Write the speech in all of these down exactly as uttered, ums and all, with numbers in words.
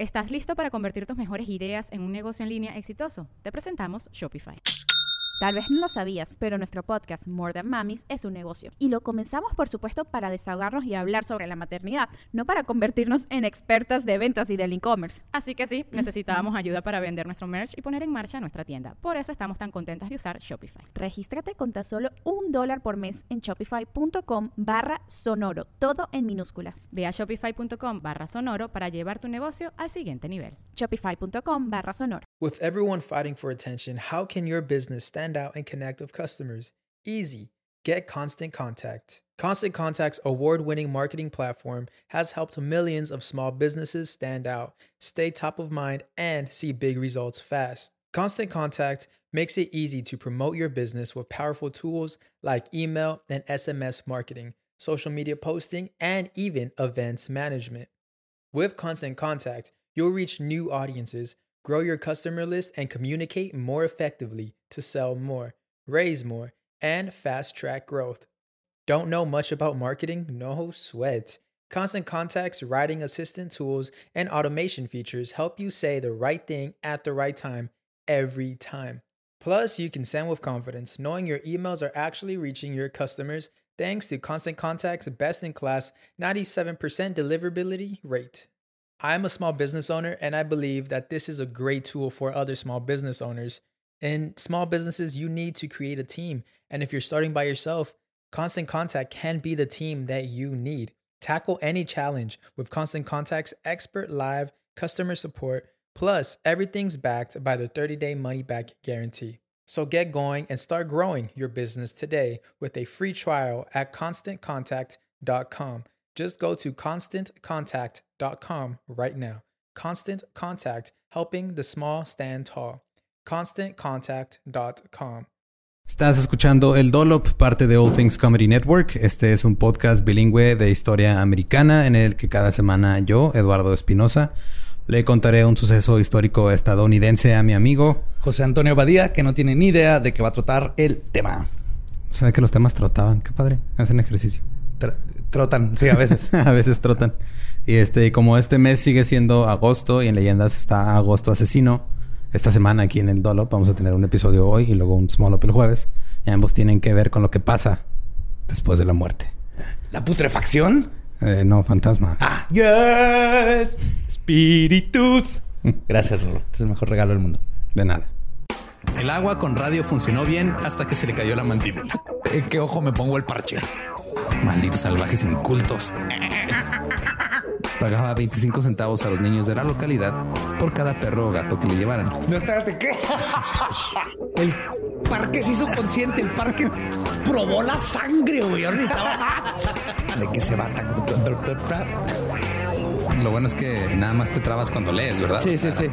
¿Estás listo para convertir tus mejores ideas en un negocio en línea exitoso? Te presentamos Shopify. Tal vez no lo sabías, pero nuestro podcast More Than Mamis es un negocio. Y lo comenzamos, por supuesto, para desahogarnos y hablar sobre la maternidad, no para convertirnos en expertas de ventas y del e-commerce. Así que sí, necesitábamos ayuda para vender nuestro merch y poner en marcha nuestra tienda. Por eso estamos tan contentas de usar Shopify. Regístrate con tan solo un dólar por mes en shopify.com barra sonoro, todo en minúsculas. Ve a shopify.com barra sonoro para llevar tu negocio al siguiente nivel. Shopify.com barra sonoro. With everyone fighting for attention, how can your business stand out and connect with customers? Easy. Get Constant Contact. Constant Contact's award-winning marketing platform has helped millions of small businesses stand out, stay top of mind, and see big results fast. Constant Contact makes it easy to promote your business with powerful tools like email and S M S marketing, social media posting, and even events management. With Constant Contact, you'll reach new audiences, grow your customer list, and communicate more effectively to sell more, raise more, and fast-track growth. Don't know much about marketing? No sweat. Constant Contact's writing assistant tools and automation features help you say the right thing at the right time every time. Plus, you can send with confidence, knowing your emails are actually reaching your customers thanks to Constant Contact's best-in-class ninety-seven percent deliverability rate. I'm a small business owner, and I believe that this is a great tool for other small business owners. In small businesses, you need to create a team. And if you're starting by yourself, Constant Contact can be the team that you need. Tackle any challenge with Constant Contact's expert live customer support. Plus, everything's backed by the thirty-day money-back guarantee. So get going and start growing your business today with a free trial at constant contact dot com. Just go to constant contact dot com right now. Constant Contact, helping the small stand tall. constant contact dot com. Estás escuchando El Dollop, parte de All Things Comedy Network. Este es un podcast bilingüe de historia americana en el que cada semana yo, Eduardo Espinosa, le contaré un suceso histórico estadounidense a mi amigo José Antonio Badía, que no tiene ni idea de qué va a tratar el tema. Sabe que los temas trotaban. Qué padre. Hacen ejercicio. Tr- trotan, sí, a veces. A veces trotan. Y este, como este mes sigue siendo agosto y en Leyendas está Agosto Asesino, esta semana aquí en El Dollop vamos a tener un episodio hoy y luego un Small Up el jueves. Y ambos tienen que ver con lo que pasa después de la muerte. ¿La putrefacción? Eh, no, fantasma. Ah, yes. Espíritus. Gracias, Rolo. Este es el mejor regalo del mundo. De nada. El agua con radio funcionó bien hasta que se le cayó la mandíbula. ¿En qué ojo me pongo el parche? Malditos salvajes incultos. Pagaba veinticinco centavos a los niños de la localidad por cada perro o gato que le llevaran. No, espérate, ¿qué? El parque se hizo consciente. El parque probó la sangre, güey. Ahorita ¿de qué se va tan? Lo bueno es que nada más te trabas cuando lees, ¿verdad? Sí, sí, sí.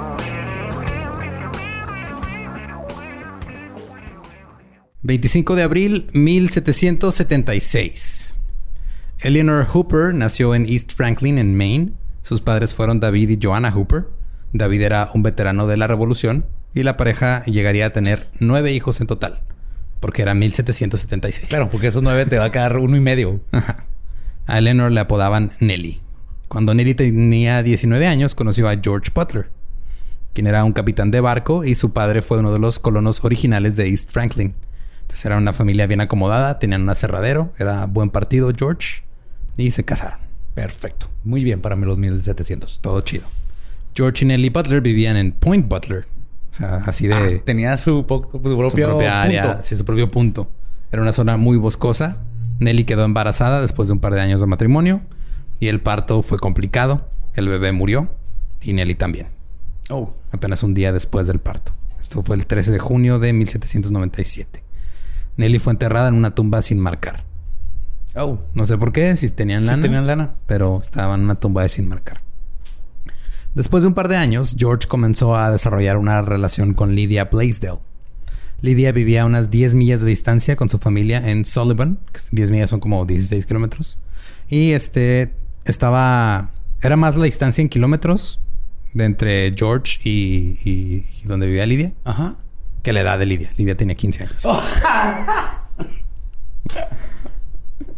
veinticinco de abril mil setecientos setenta y seis. Eleanor Hooper nació en East Franklin, en Maine. Sus padres fueron David y Joanna Hooper. David era un veterano de la Revolución y la pareja llegaría a tener nueve hijos en total, porque era mil setecientos setenta y seis. Claro, porque esos nueve te va a quedar uno y medio. Ajá. A Eleanor le apodaban Nellie. Cuando Nellie tenía diecinueve años, conoció a George Butler, quien era un capitán de barco y su padre fue uno de los colonos originales de East Franklin. Entonces era una familia bien acomodada, tenían un aserradero, era buen partido George y se casaron. Perfecto. Muy bien para mí los mil setecientos. Todo chido. George y Nellie Butler vivían en Point Butler. O sea, así de... Ah, tenía su, po- su propio su propia área, punto. Sí, su propio punto. Era una zona muy boscosa. Nellie quedó embarazada después de un par de años de matrimonio y el parto fue complicado. El bebé murió y Nellie también. Oh. Apenas un día después del parto. Esto fue el trece de junio de mil setecientos noventa y siete. Nellie fue enterrada en una tumba sin marcar. Oh. No sé por qué, si tenían lana. Sí tenían lana. Pero estaba en una tumba de sin marcar. Después de un par de años, George comenzó a desarrollar una relación con Lydia Blaisdell. Lydia vivía a unas diez millas de distancia con su familia en Sullivan. diez millas son como dieciséis kilómetros. Y este estaba... Era más la distancia en kilómetros de entre George y, y, y donde vivía Lydia. Ajá. Que la edad de Lydia. Lydia tenía quince años. Oh.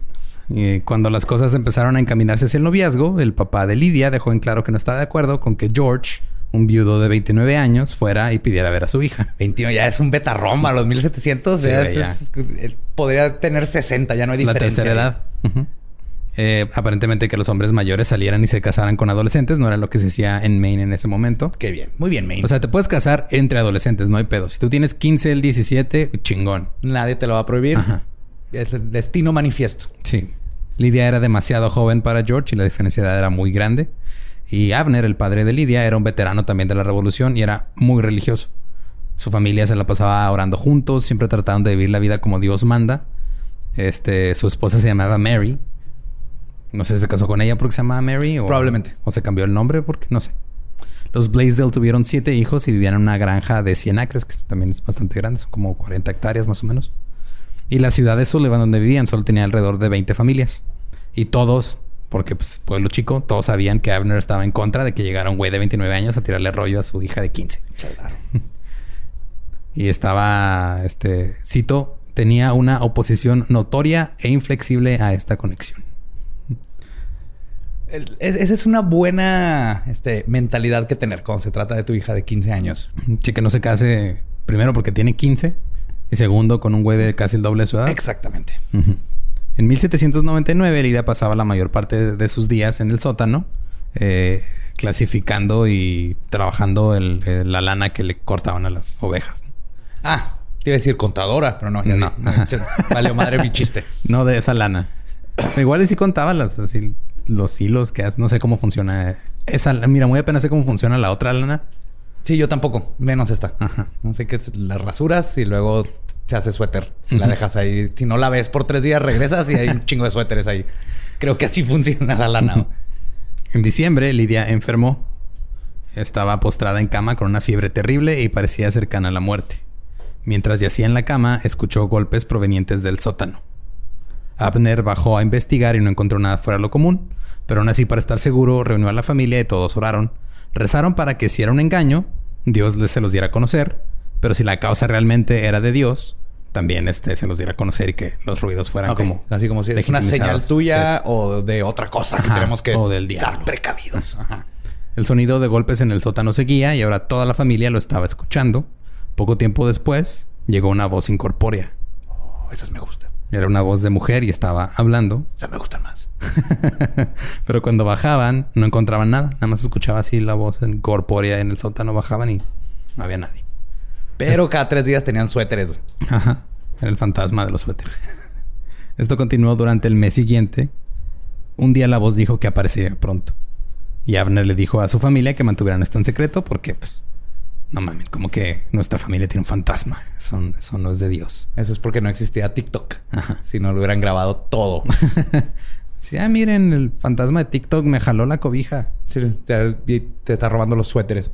Y cuando las cosas empezaron a encaminarse hacia el noviazgo, el papá de Lydia dejó en claro que no estaba de acuerdo con que George, un viudo de veintinueve años, fuera y pidiera ver a su hija. veintiuno ya es un betarrón a los mil setecientos. Sí, ya güey, es, es, podría tener sesenta, ya no hay Es la diferencia. tercera edad. Uh-huh. Eh, aparentemente que los hombres mayores salieran y se casaran con adolescentes no era lo que se hacía en Maine en ese momento. Qué bien. Muy bien, Maine. O sea, te puedes casar entre adolescentes, no hay pedo. Si tú tienes quince, el diecisiete, chingón. Nadie te lo va a prohibir. Ajá. Es el destino manifiesto. Sí. Lydia era demasiado joven para George y la diferencia de edad era muy grande. Y Abner, el padre de Lydia, era un veterano también de la revolución y era muy religioso. Su familia se la pasaba orando juntos, siempre trataban de vivir la vida como Dios manda. Este, su esposa se llamaba Mary. No sé si se casó con ella porque se llamaba Mary o... Probablemente. O se cambió el nombre porque no sé. Los Blaisdell tuvieron siete hijos y vivían en una granja de cien acres, que también es bastante grande. Son como cuarenta hectáreas más o menos. Y la ciudad de Sullivan, donde vivían, solo tenía alrededor de veinte familias. Y todos, porque pues pueblo chico, todos sabían que Abner estaba en contra de que llegara un güey de veintinueve años a tirarle rollo a su hija de quince. Claro. Y estaba, este, cito, tenía una oposición notoria e inflexible a esta conexión. El, es, esa es una buena este, mentalidad que tener cuando se trata de tu hija de quince años. Sí, que no se case primero porque tiene quince y segundo con un güey de casi el doble de su edad. Exactamente. Uh-huh. En mil setecientos noventa y nueve, Lydia pasaba la mayor parte de, de sus días en el sótano, eh, clasificando y trabajando el, el, la lana que le cortaban a las ovejas. Ah, te iba a decir contadora, pero no. Ya No. no. Vale, madre mi chiste. No de esa lana. Igual y sí contaba las, así, los hilos que hace. No sé cómo funciona esa. Mira, muy apenas sé cómo funciona la otra lana. Sí, yo tampoco. Menos esta. Ajá. No sé qué es. Las rasuras y luego se hace suéter. Si Uh-huh. la dejas ahí. Si no la ves por tres días, regresas y hay un chingo de suéteres ahí. Creo que así funciona la lana. Uh-huh. En diciembre, Lydia enfermó. Estaba postrada en cama con una fiebre terrible y parecía cercana a la muerte. Mientras yacía en la cama, escuchó golpes provenientes del sótano. Abner bajó a investigar y no encontró nada fuera de lo común, pero aún así, para estar seguro, reunió a la familia y todos oraron. Rezaron para que si era un engaño, Dios les se los diera a conocer, pero si la causa realmente era de Dios, también este, se los diera a conocer y que los ruidos fueran Okay. como... Así como si es una señal legitimizados. tuya Sí. o de otra cosa que Ajá. tenemos que O del diablo. estar precavidos. Ajá. El sonido de golpes en el sótano seguía y ahora toda la familia lo estaba escuchando. Poco tiempo después, llegó una voz incorpórea. Oh, esas me gustan. Era una voz de mujer y estaba hablando. Esas me gustan más. Pero cuando bajaban, no encontraban nada. Nada más escuchaba así la voz incorpórea en el sótano. Bajaban y no había nadie. Pero cada tres días tenían suéteres. Ajá. Era el fantasma de los suéteres. Esto continuó durante el mes siguiente. Un día la voz dijo que aparecería pronto. Y Abner le dijo a su familia que mantuvieran esto en secreto porque, pues, no mames, como que nuestra familia tiene un fantasma. Eso, eso no es de Dios. Eso es porque no existía TikTok. Ajá. Si no lo hubieran grabado todo. Sí, ah, miren, el fantasma de TikTok me jaló la cobija. Sí, te, y te está robando los suéteres.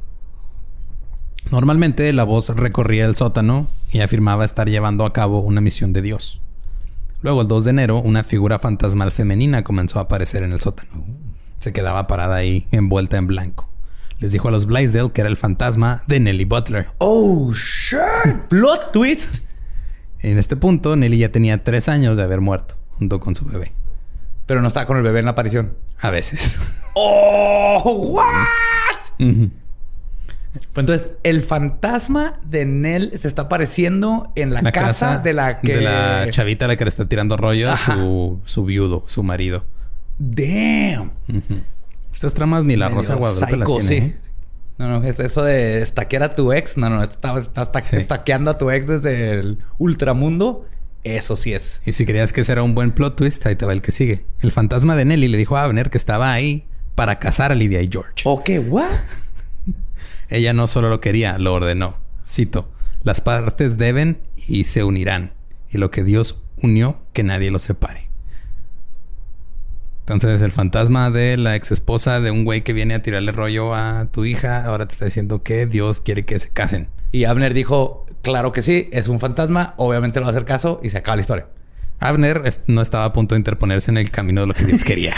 Normalmente la voz recorría el sótano y afirmaba estar llevando a cabo una misión de Dios. Luego, el dos de enero, una figura fantasmal femenina comenzó a aparecer en el sótano. Se quedaba parada ahí, envuelta en blanco. Les dijo a los Blaisdell que era el fantasma de Nellie Butler. ¡Oh, shit! ¡Plot twist! En este punto, Nellie ya tenía tres años de haber muerto, junto con su bebé. Pero no estaba con el bebé en la aparición. A veces. ¡Oh! ¿What? Uh-huh. Entonces, el fantasma de Nell se está apareciendo en la, La casa, casa de la que... De la chavita a la que le está tirando rollo a Ajá. su, su viudo, su marido. ¡Damn! Uh-huh. Estas tramas ni la Medio Rosa Guadalupe las psycho, tiene. sí. ¿eh? No, no, es eso de estaquear a tu ex. No, no, está, está, está Sí. estaqueando a tu ex desde el ultramundo. Eso sí es. Y si creías que ese era un buen plot twist, ahí te va el que sigue. El fantasma de Nellie le dijo a Abner que estaba ahí para casar a Lydia y George. ¿O qué? ¿What? Ella no solo lo quería, lo ordenó. Cito: las partes deben y se unirán. Y lo que Dios unió, que nadie lo separe. Entonces, el fantasma de la ex esposa de un güey que viene a tirarle rollo a tu hija, ahora te está diciendo que Dios quiere que se casen. Y Abner dijo, claro que sí, es un fantasma. Obviamente le va a hacer caso y se acaba la historia. Abner es- no estaba a punto de interponerse en el camino de lo que Dios quería.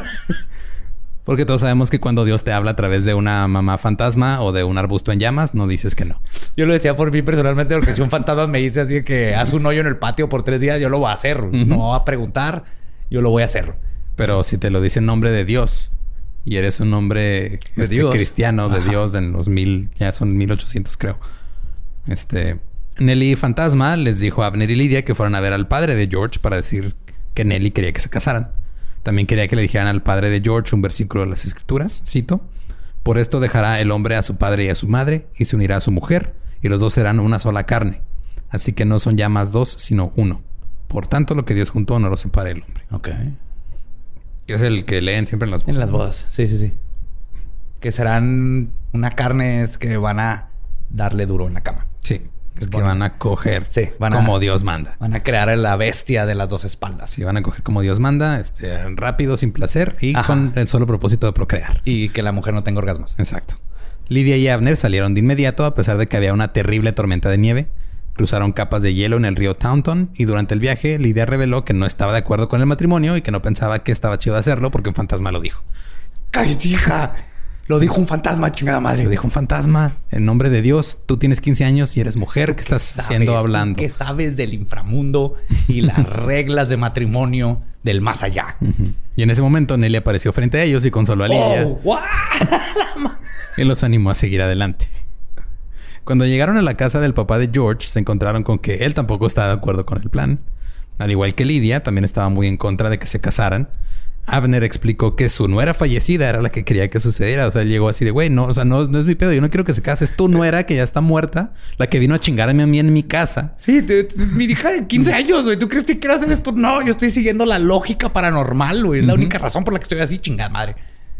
Porque todos sabemos que cuando Dios te habla a través de una mamá fantasma o de un arbusto en llamas, no dices que no. Yo lo decía por mí personalmente, porque si un fantasma me dice así que haz un hoyo en el patio por tres días, yo lo voy a hacer. Ujú. No voy a preguntar. yo lo voy a hacer. Pero si te lo dice en nombre de Dios y eres un hombre De este, Dios. cristiano de Ajá. Dios en los mil, ya son mil ochocientos creo. Este, Nelly Fantasma les dijo a Abner y Lidia que fueran a ver al padre de George para decir que Nelly quería que se casaran. También quería que le dijeran al padre de George un versículo de las Escrituras, cito: por esto dejará el hombre a su padre y a su madre y se unirá a su mujer y los dos serán una sola carne. Así que no son ya más dos, sino uno. Por tanto, lo que Dios juntó no lo separe el hombre. Ok. Que es el que leen siempre en las bodas. En las bodas. Sí, sí, sí. Que serán una carne es que van a darle duro en la cama. Sí. Es que Bueno. van a coger Sí, van a- como Dios manda. Van a crear a la bestia de las dos espaldas. Sí, van a coger como Dios manda, este, rápido, sin placer y Ajá. con el solo propósito de procrear. Y que la mujer no tenga orgasmos. Exacto. Lidia y Abner salieron de inmediato a pesar de que había una terrible tormenta de nieve. Cruzaron capas de hielo en el río Taunton y durante el viaje Lidia reveló que no estaba de acuerdo con el matrimonio y que no pensaba que estaba chido hacerlo porque un fantasma lo dijo. ¡Cállate, hija! Lo dijo un fantasma, chingada madre. Lo dijo un fantasma. En nombre de Dios, tú tienes quince años y eres mujer. ¿Qué estás ¿Sabes? haciendo ¿Tú hablando? ¿Qué sabes del inframundo y las reglas de matrimonio del más allá? Ujú. Y en ese momento Nelly apareció frente a ellos y consoló a Lidia. ¡Oh! ¡Guau! Y los animó a seguir adelante. Cuando llegaron a la casa del papá de George, se encontraron con que él tampoco estaba de acuerdo con el plan. Al igual que Lidia, también estaba muy en contra de que se casaran. Abner explicó que su nuera fallecida era la que quería que sucediera. O sea, él llegó así de, güey, no, o sea, no, no es mi pedo. Yo no quiero que se case. Es tu nuera que ya está muerta, la que vino a chingarme a mí en mi casa. Sí, te- te- mi hija de quince años, güey. ¿Tú crees que quiero hacer esto? No, yo estoy siguiendo la lógica paranormal, güey. Es la única razón por la que estoy así, chingada madre.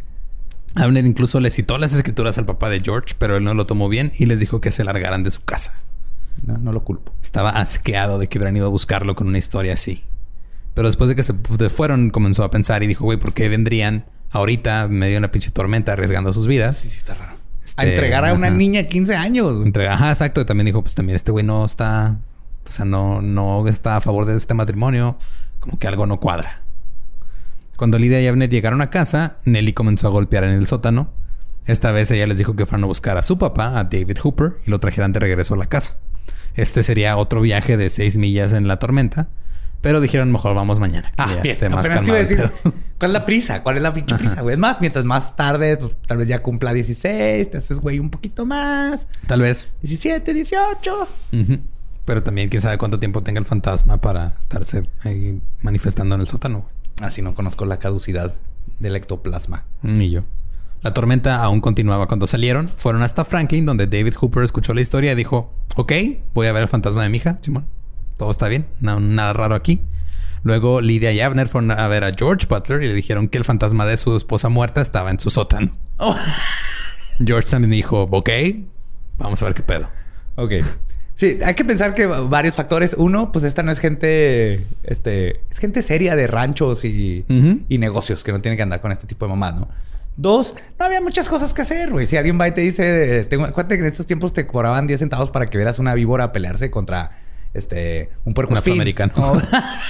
Abner incluso le citó las escrituras al papá de George, pero él no lo tomó bien y les dijo que se largaran de su casa. No, no lo culpo. Estaba asqueado de que hubieran ido a buscarlo con una historia así. Pero después de que se fueron, comenzó a pensar y dijo, güey, ¿por qué vendrían ahorita, en medio de una pinche tormenta, arriesgando sus vidas? Sí, sí, está raro. Este, A entregar a una ajá. niña de quince años. güey. Entrega, ajá, exacto. Y también dijo, pues también este güey no está, o sea, no, no está a favor de este matrimonio. Como que algo no cuadra. Cuando Lidia y Abner llegaron a casa, Nelly comenzó a golpear en el sótano. Esta vez ella les dijo que fueran a buscar a su papá, a David Hooper, y lo trajeran de regreso a la casa. Este sería otro viaje de seis millas en la tormenta. Pero dijeron, mejor vamos mañana. que Ah, ya bien. esté más Apenas te iba a calmado el decir, pedo. ¿cuál es la prisa? ¿Cuál es la pinche prisa, güey? Es más, mientras más tarde, pues, tal vez ya cumpla dieciséis, te haces, güey, un poquito más. Tal vez. diecisiete, dieciocho. Ujú. Pero también quién sabe cuánto tiempo tenga el fantasma para estarse ahí manifestando en el sótano. Así no conozco la caducidad del ectoplasma. Ni yo. La tormenta aún continuaba cuando salieron. Fueron hasta Franklin, donde David Hooper escuchó la historia y dijo, ok, voy a ver el fantasma de mi hija, Simón. Todo está bien, no, nada raro aquí. Luego Lidia y Abner fueron a ver a George Butler y le dijeron que el fantasma de su esposa muerta estaba en su sótano. Oh. George también dijo, ok, vamos a ver qué pedo. Ok. Sí, hay que pensar que varios factores. Uno, pues esta no es gente... Este... Es gente seria de ranchos y... Ujú. y negocios que no tienen que andar con este tipo de mamás, ¿no? Dos, no había muchas cosas que hacer, güey. Si alguien va y te dice... Tengo, acuérdate que en estos tiempos te cobraban diez centavos para que vieras una víbora pelearse contra... Este... Un puerco Un espín. afroamericano. O-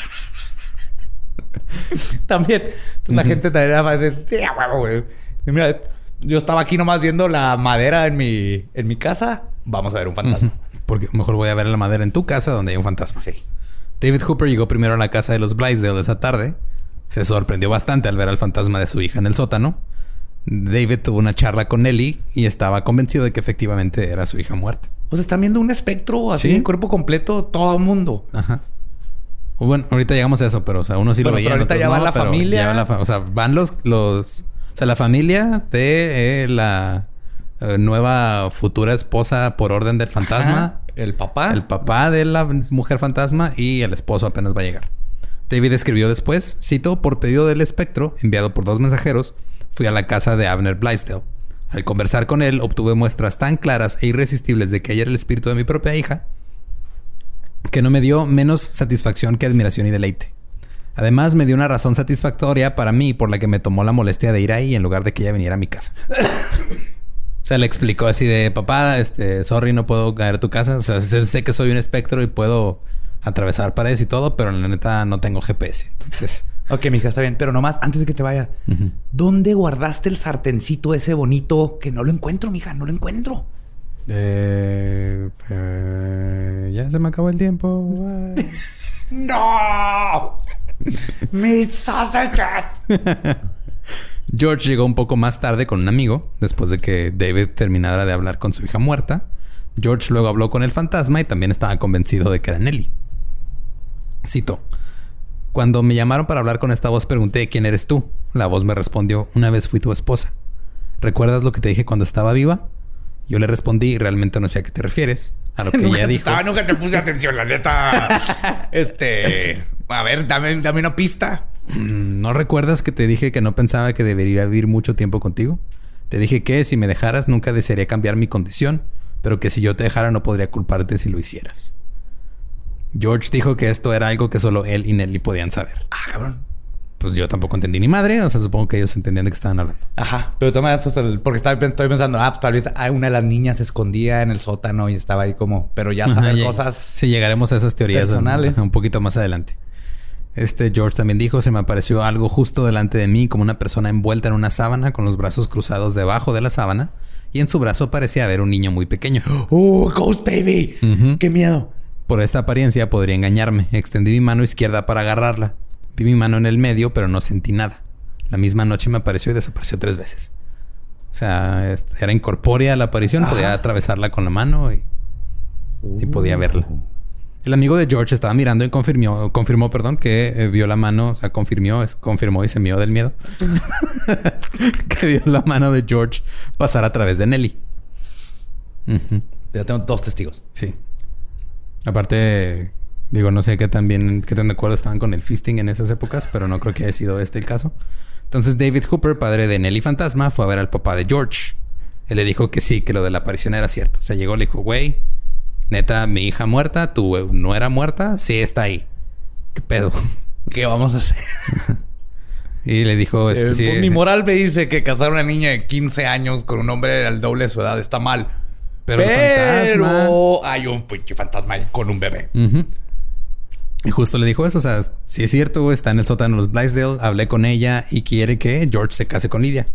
También. Entonces, la gente también era más de... Sí, a huevo, güey. Y mira, yo estaba aquí nomás viendo la madera en mi... En mi casa. Vamos a ver un fantasma. Porque mejor voy a ver la madera en tu casa donde hay un fantasma. Sí. David Hooper llegó primero a la casa de los Blaisdell esa tarde. Se sorprendió bastante al ver al fantasma de su hija en el sótano. David tuvo una charla con Nelly y estaba convencido de que efectivamente era su hija muerta. O sea, están viendo un espectro así Sí. en cuerpo completo, todo el mundo. Ajá. O Bueno, ahorita llegamos a eso, pero o sea, uno sí Bueno, lo veía. pero ahorita otros ya va no, la pero familia. ya va la fa- o sea, van los, los... O sea, la familia de eh, la eh, nueva futura esposa por orden del fantasma. Ajá. El papá. El papá de la mujer fantasma y el esposo apenas va a llegar. David escribió después, cito, por pedido del espectro, enviado por dos mensajeros, fui a la casa de Abner Blaisdell. Al conversar con él, obtuve muestras tan claras e irresistibles de que ella era el espíritu de mi propia hija, que no me dio menos satisfacción que admiración y deleite. Además, me dio una razón satisfactoria para mí por la que me tomó la molestia de ir ahí en lugar de que ella viniera a mi casa. O sea, le explicó así de, papá, este, sorry, no puedo caer a tu casa. O sea, sé, sé que soy un espectro y puedo atravesar paredes y todo, pero la neta no tengo G P S. Entonces... Ok, mija, está bien. Pero nomás, antes de que te vaya, Uh-huh. ¿dónde guardaste el sartencito ese bonito que no lo encuentro, mija? No lo encuentro. Eh, eh, ya se me acabó el tiempo. Bye. ¡No! ¡Mis sausages! George llegó un poco más tarde con un amigo, después de que David terminara de hablar con su hija muerta. George luego habló con el fantasma y también estaba convencido de que era Nellie. Cito: cuando me llamaron para hablar con esta voz, pregunté ¿quién eres tú? La voz me respondió: una vez fui tu esposa. ¿Recuerdas lo que te dije cuando estaba viva? Yo le respondí: realmente no sé a qué te refieres. A lo que nunca ella te, dijo: ah, nunca te puse atención, la neta. este... A ver, dame, dame una pista. ¿No recuerdas que te dije que no pensaba que debería vivir mucho tiempo contigo? Te dije que si me dejaras nunca desearía cambiar mi condición, pero que si yo te dejara no podría culparte si lo hicieras. George dijo que esto era algo que solo él y Nellie podían saber. Ah, cabrón. Pues yo tampoco entendí ni madre. O sea, supongo que ellos entendían de qué estaban hablando. Ajá. Pero toma esto porque estaba, estoy pensando, ah, pues, tal vez una de las niñas se escondía en el sótano y estaba ahí como... Pero ya saber Ajá, cosas... Sí, llegaremos a esas teorías personales. Un, un poquito más adelante. Este George también dijo: se me apareció algo justo delante de mí, como una persona envuelta en una sábana con los brazos cruzados debajo de la sábana, y en su brazo parecía haber un niño muy pequeño. ¡Oh, Ghost Baby! Uh-huh. ¡Qué miedo! Por esta apariencia podría engañarme. Extendí mi mano izquierda para agarrarla. Vi mi mano en el medio, pero no sentí nada. La misma noche me apareció y desapareció tres veces. O sea, era incorpórea la aparición. Ajá. Podía atravesarla con la mano y, uh. y podía verla. El amigo de George estaba mirando y confirmó, confirmó perdón, que eh, vio la mano, o sea, confirmó, es, confirmó y se mió del miedo. que vio la mano de George pasar a través de Nellie. Uh-huh. Ya tengo dos testigos. Sí. Aparte, digo, no sé qué tan bien, qué tan de acuerdo estaban con el fisting en esas épocas, pero no creo que haya sido este el caso. Entonces David Hooper, padre de Nellie Fantasma, fue a ver al papá de George. Él le dijo que sí, que lo de la aparición era cierto. O sea, llegó y le dijo: güey, neta, mi hija muerta, tu no era muerta, sí está ahí. ¿Qué pedo? ¿Qué vamos a hacer? Y le dijo... Este, eh, sí, mi moral me dice que casar a una niña de quince años con un hombre al doble de su edad está mal. Pero, Pero el fantasma... hay un pinche fantasma con un bebé. Uh-huh. Y justo le dijo eso. O sea, si es cierto, está en el sótano de los Blaisdell. Hablé con ella y quiere que George se case con Lydia.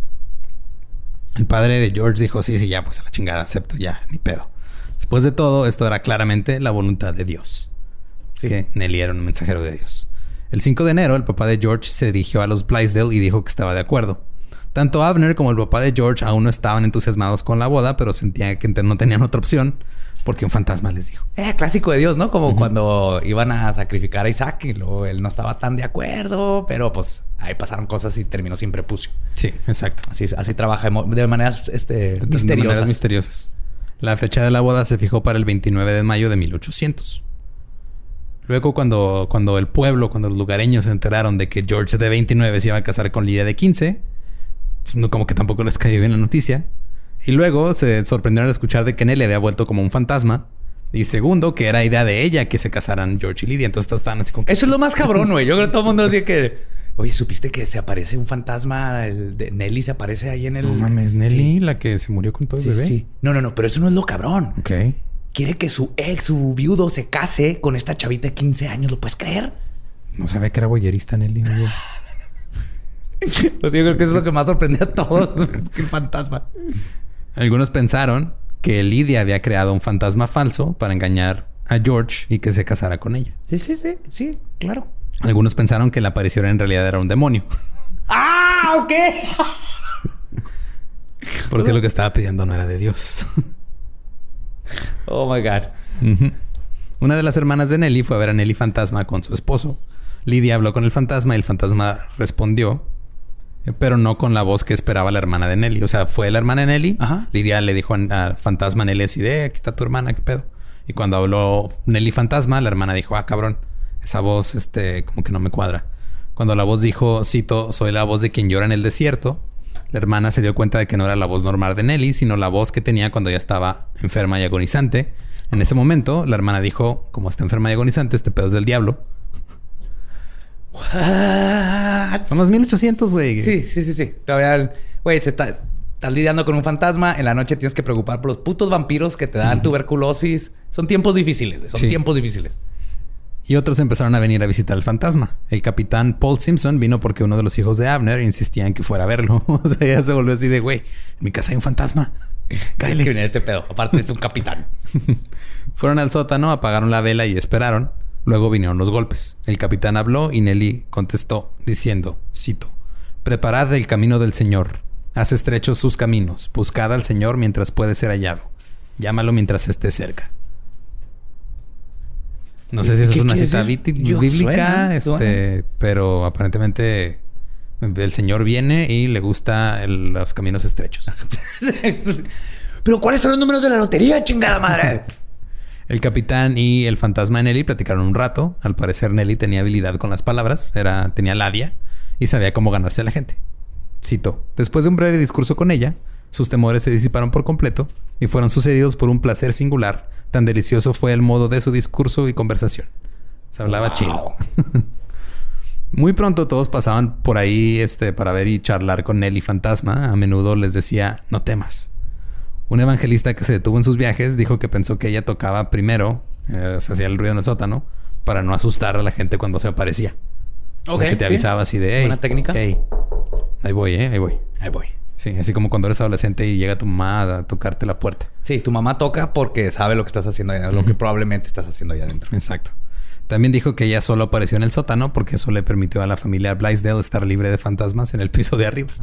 El padre de George dijo: sí, sí, ya, pues a la chingada, acepto, ya, ni pedo. Después de todo, esto era claramente la voluntad de Dios. Sí. Que Nellie era un mensajero de Dios. El cinco de enero, el papá de George se dirigió a los Blaisdell y dijo que estaba de acuerdo. Tanto Abner como el papá de George aún no estaban entusiasmados con la boda, pero sentían que no tenían otra opción porque un fantasma les dijo. Eh, clásico de Dios, ¿no? Como uh-huh. cuando iban a sacrificar a Isaac y luego él no estaba tan de acuerdo, pero pues ahí pasaron cosas y terminó sin prepucio. Sí, exacto. Así, así trabaja de maneras este, de, misteriosas. De maneras misteriosas. La fecha de la boda se fijó para el veintinueve de mayo de mil ochocientos. Luego, cuando, cuando el pueblo, cuando los lugareños se enteraron de que George de veintinueve se iba a casar con Lydia de quince, pues no, como que tampoco les cayó bien la noticia. Y luego se sorprendieron al escuchar de que Nellie había vuelto como un fantasma. Y segundo, que era idea de ella que se casaran George y Lydia. Entonces estaban así como... Que... Eso es lo más cabrón, güey. Yo creo que todo el mundo decía que... Oye, ¿supiste que se aparece un fantasma? El de Nellie se aparece ahí en el... No mames, Nellie, sí. La que se murió con todo el sí, bebé. Sí, no, no, no. Pero eso no es lo cabrón. Ok. Quiere que su ex, su viudo, se case con esta chavita de quince años. ¿Lo puedes creer? No sabía que era boyerista, Nellie. Pues yo creo que eso es lo que más sorprende a todos. Es que el fantasma. Algunos pensaron que Lydia había creado un fantasma falso para engañar a George y que se casara con ella. Sí, sí, sí. Sí, claro. Algunos pensaron que la aparición en realidad era un demonio. ¡Ah! ¿Ok? Porque lo que estaba pidiendo no era de Dios. Oh, my God. Uh-huh. Una de las hermanas de Nellie fue a ver a Nellie Fantasma con su esposo. Lydia habló con el fantasma y el fantasma respondió, pero no con la voz que esperaba la hermana de Nellie. O sea, fue la hermana de Nellie. Ajá. Lydia le dijo al fantasma Nellie así de, aquí está tu hermana, ¿qué pedo? Y cuando habló Nellie Fantasma, la hermana dijo, ah, cabrón, esa voz, este, como que no me cuadra. Cuando la voz dijo, cito, soy la voz de quien llora en el desierto, la hermana se dio cuenta de que no era la voz normal de Nellie, sino la voz que tenía cuando ya estaba enferma y agonizante. En ese momento, la hermana dijo, como está enferma y agonizante, este pedo es del diablo. What? Son los mil ochocientos, güey. Sí, sí, sí, sí. Todavía, güey, se está... Estás lidiando con un fantasma. En la noche tienes que preocupar por los putos vampiros que te dan uh-huh. tuberculosis. Son tiempos difíciles. Son sí. tiempos difíciles. Y otros empezaron a venir a visitar al fantasma. El capitán Paul Simpson vino porque uno de los hijos de Abner insistía en que fuera a verlo. O sea, ya se volvió así de, güey, en mi casa hay un fantasma. Cállate. Es que viene este pedo. Aparte es un capitán. Fueron al sótano, apagaron la vela y esperaron. Luego vinieron los golpes. El capitán habló y Nelly contestó diciendo, cito, «Preparad el camino del Señor. Haz estrechos sus caminos. Buscad al Señor mientras puede ser hallado. Llámalo mientras esté cerca». No sé si eso es una cita bíblica, suena, este, suena. Pero aparentemente el Señor viene y le gusta el, los caminos estrechos. ¿Pero cuáles son los números de la lotería, chingada madre? El capitán y el fantasma de Nelly platicaron un rato. Al parecer Nelly tenía habilidad con las palabras, era, tenía labia y sabía cómo ganarse a la gente. Cito, después de un breve discurso con ella, sus temores se disiparon por completo y fueron sucedidos por un placer singular. Tan delicioso fue el modo de su discurso y conversación. Se hablaba wow. chino. Muy pronto todos pasaban por ahí este, para ver y charlar con Nelly fantasma. A menudo les decía, no temas. Un evangelista que se detuvo en sus viajes dijo que pensó que ella tocaba primero, eh, se hacía el ruido en el sótano, para no asustar a la gente cuando se aparecía. Ok. Que te avisaba así de, hey, buena técnica. Hey, ahí voy, eh, ahí voy. Ahí voy. Sí, así como cuando eres adolescente y llega tu mamá a tocarte la puerta. Sí, tu mamá toca porque sabe lo que estás haciendo allá, uh-huh. lo que probablemente estás haciendo allá adentro. Exacto. También dijo que ella solo apareció en el sótano porque eso le permitió a la familia Blaisdell estar libre de fantasmas en el piso de arriba.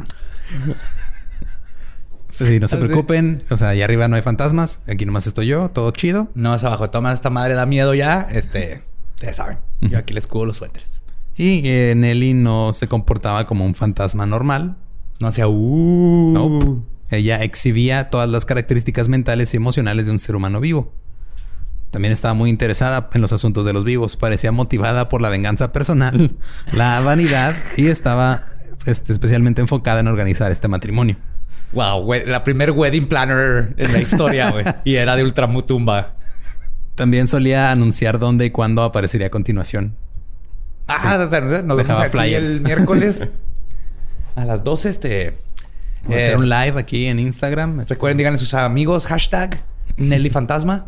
Sí, no se preocupen. O sea, allá arriba no hay fantasmas. Aquí nomás estoy yo, todo chido. No, es abajo. Toma, esta madre da miedo ya. Este, ustedes saben. Uh-huh. Yo aquí les cubo los suéteres. Y eh, Nelly no se comportaba como un fantasma normal. No hacía uh. Nope. Ella exhibía todas las características mentales y emocionales de un ser humano vivo. También estaba muy interesada en los asuntos de los vivos. Parecía motivada por la venganza personal, la vanidad y estaba este, especialmente enfocada en organizar este matrimonio. Wow, güey. La primer wedding planner en la historia, güey. Y era de Ultramutumba. También solía anunciar dónde y cuándo aparecería a continuación. Ah, sí. O sea, nos dejaba vemos aquí flyers. El miércoles a las doce, este... Vamos eh, a hacer un live aquí en Instagram. Recuerden, díganle a sus amigos, hashtag Nelly Fantasma.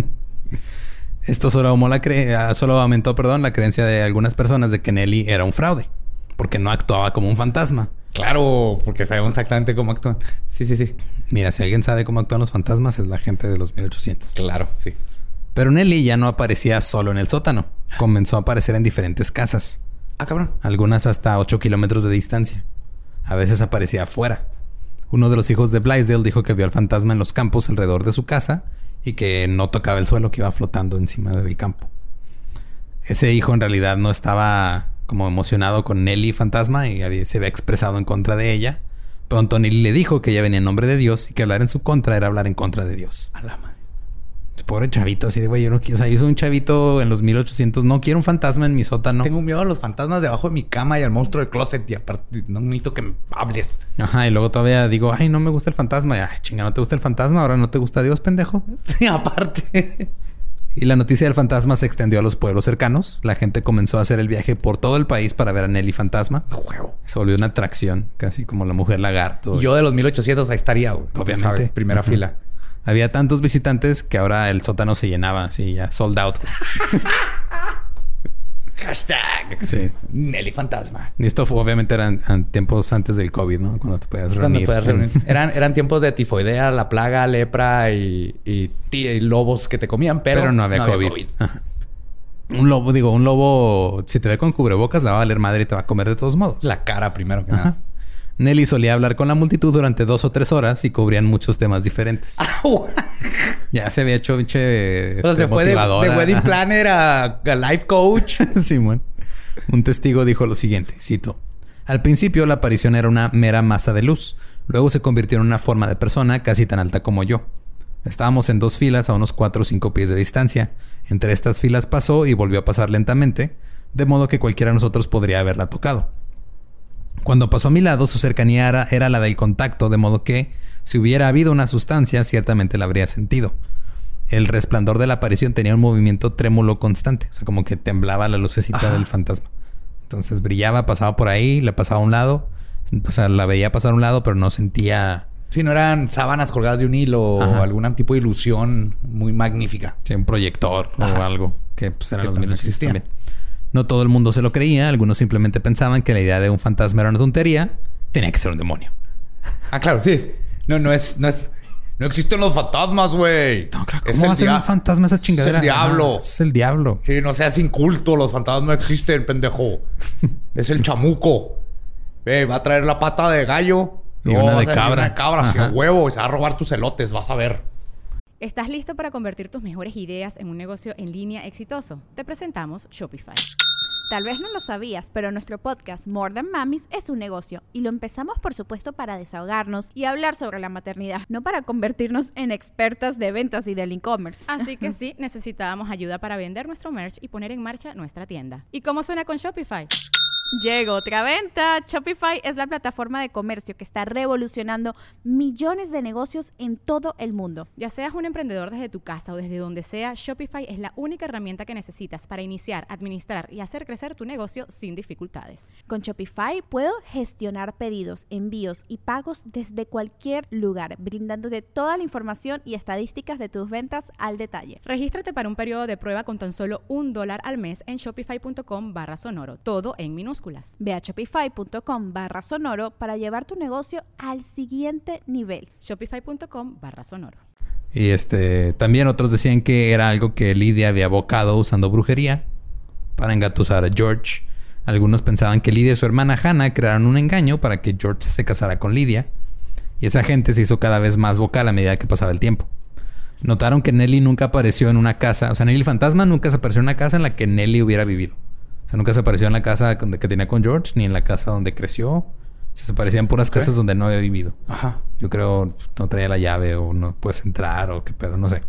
Esto solo, la cre- solo aumentó perdón, la creencia de algunas personas de que Nelly era un fraude. Porque no actuaba como un fantasma. Claro, porque sabemos exactamente cómo actúan. Sí, sí, sí. Mira, si alguien sabe cómo actúan los fantasmas, es la gente de los mil ochocientos. Claro, sí. Pero Nelly ya no aparecía solo en el sótano. Comenzó a aparecer en diferentes casas. Ah, cabrón. Algunas hasta ocho kilómetros de distancia. A veces aparecía afuera. Uno de los hijos de Blaisdell dijo que vio al fantasma en los campos alrededor de su casa y que no tocaba el suelo, que iba flotando encima del campo. Ese hijo en realidad no estaba como emocionado con Nelly fantasma y había, se había expresado en contra de ella. Pronto Nelly le dijo que ella venía en nombre de Dios y que hablar en su contra era hablar en contra de Dios. A la madre. Pobre chavito, así de güey, yo no quiero... O sea, yo soy un chavito en los mil ochocientos. No quiero un fantasma en mi sótano. Tengo miedo a los fantasmas debajo de mi cama y al monstruo del closet. Y aparte, no necesito que me hables. Ajá, y luego todavía digo, ay, no me gusta el fantasma. Y, ay, chinga, ¿no te gusta el fantasma? Ahora no te gusta Dios, pendejo. Sí, aparte. Y la noticia del fantasma se extendió a los pueblos cercanos. La gente comenzó a hacer el viaje por todo el país para ver a Nelly fantasma. Huevo. Se volvió una atracción, casi como la mujer lagarto. Yo de los mil ochocientos ahí estaría, güey. Obviamente. ¿Sabes? Primera uh-huh. fila. Había tantos visitantes que ahora el sótano se llenaba, así ya sold out. Hashtag sí. Nelly Fantasma. Y esto fue, obviamente eran tiempos antes del COVID, ¿no? Cuando te podías reunir. Cuando podías reunir. eran, eran tiempos de tifoidea, la plaga, lepra y, y, y lobos que te comían, pero, pero no había no COVID. Había COVID. Ajá. Un lobo, digo, un lobo, si te ve con cubrebocas, la va a valer madre y te va a comer de todos modos. La cara primero que Ajá. nada. Nelly solía hablar con la multitud durante dos o tres horas y cubrían muchos temas diferentes. Ya se había hecho pinche este, o sea, se fue de, de wedding planner a, a life coach. Simón. Un testigo dijo lo siguiente, cito: al principio la aparición era una mera masa de luz. Luego se convirtió en una forma de persona casi tan alta como yo. Estábamos en dos filas a unos cuatro o cinco pies de distancia. Entre estas filas pasó y volvió a pasar lentamente, de modo que cualquiera de nosotros podría haberla tocado. Cuando pasó a mi lado, su cercanía era, era la del contacto, de modo que, si hubiera habido una sustancia, ciertamente la habría sentido. El resplandor de la aparición tenía un movimiento trémulo constante. O sea, como que temblaba la lucecita Ajá. del fantasma. Entonces brillaba, pasaba por ahí, le pasaba a un lado. O sea, la veía pasar a un lado, pero no sentía... Sí, no eran sábanas colgadas de un hilo Ajá. o algún tipo de ilusión muy magnífica. Sí, un proyector Ajá. o algo que pues eran que los mil ochocientos también. No todo el mundo se lo creía. Algunos simplemente pensaban que la idea de un fantasma era una tontería. Tenía que ser un demonio. Ah, claro, sí. No, no es... No es... No existen los fantasmas, güey. No, claro, ¿cómo va a ser un fantasma esa chingadera? Es el diablo. Ah, es el diablo. Sí, no seas inculto. Los fantasmas no existen, pendejo. Es el chamuco. Ve, va a traer la pata de gallo. Y una de va a cabra. Una de cabra, sí, a huevo. Y se va a robar tus elotes, vas a ver. ¿Estás listo para convertir tus mejores ideas en un negocio en línea exitoso? Te presentamos Shopify. Tal vez no lo sabías, pero nuestro podcast More Than Mamis es un negocio y lo empezamos por supuesto para desahogarnos y hablar sobre la maternidad, no para convertirnos en expertas de ventas y del e-commerce. Así que sí, necesitábamos ayuda para vender nuestro merch y poner en marcha nuestra tienda. ¿Y cómo suena con Shopify? Llegó otra venta. Shopify es la plataforma de comercio que está revolucionando millones de negocios en todo el mundo. Ya seas un emprendedor desde tu casa o desde donde sea, Shopify es la única herramienta que necesitas para iniciar, administrar y hacer crecer tu negocio sin dificultades. Con Shopify puedo gestionar pedidos, envíos y pagos desde cualquier lugar, brindándote toda la información y estadísticas de tus ventas al detalle. Regístrate para un periodo de prueba con tan solo un dólar al mes en shopify.com barra sonoro, todo en minúsculas. Ve a shopify.com barra sonoro para llevar tu negocio al siguiente nivel. Shopify.com barra sonoro. Y este, también otros decían que era algo que Lydia había abocado usando brujería para engatusar a George. Algunos pensaban que Lydia y su hermana Hannah crearon un engaño para que George se casara con Lydia. Y esa gente se hizo cada vez más vocal a medida que pasaba el tiempo. Notaron que Nellie nunca apareció en una casa. O sea, Nellie Fantasma nunca se apareció en una casa en la que Nellie hubiera vivido. O sea, nunca se apareció en la casa que tenía con George, ni en la casa donde creció. O sea, se aparecían en puras okay. casas donde no había vivido. Ajá. Yo creo no traía la llave o no puedes entrar o qué pedo, no sé.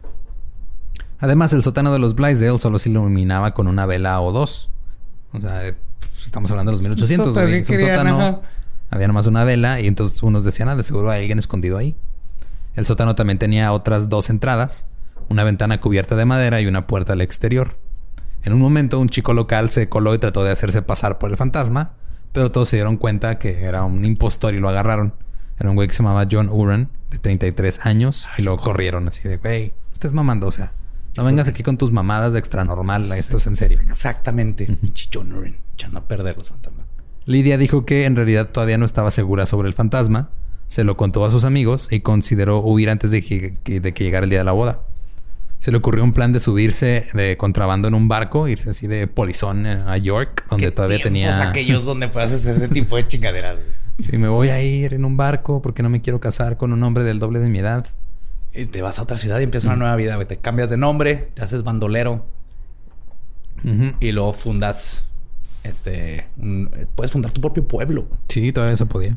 Además, el sótano de los Blaisdell solo se iluminaba con una vela o dos. O sea, estamos hablando de los mil ochocientos, güey. Es un sótano. Ajá. Había nomás una vela y entonces unos decían, ah, de seguro hay alguien escondido ahí. El sótano también tenía otras dos entradas, una ventana cubierta de madera y una puerta al exterior. En un momento, un chico local se coló y trató de hacerse pasar por el fantasma, pero todos se dieron cuenta que era un impostor y lo agarraron. Era un güey que se llamaba John Uran, de treinta y tres años, y lo corrieron así de, güey, estás mamando, o sea, no vengas aquí con tus mamadas de extra normal, esto es en serio. Exactamente. John Uran, echando a perder los fantasmas. Lydia dijo que en realidad todavía no estaba segura sobre el fantasma, se lo contó a sus amigos y consideró huir antes de que, de que llegara el día de la boda. Se le ocurrió un plan de subirse de contrabando en un barco, irse así de polizón a York, donde todavía tenía... aquellos donde puedes hacer ese tipo de chingaderas. Sí, me voy a ir en un barco porque no me quiero casar con un hombre del doble de mi edad. Y te vas a otra ciudad y empiezas mm. una nueva vida. Te cambias de nombre, te haces bandolero. Uh-huh. Y luego fundas... Este... Un, puedes fundar tu propio pueblo. Sí, todavía se podía.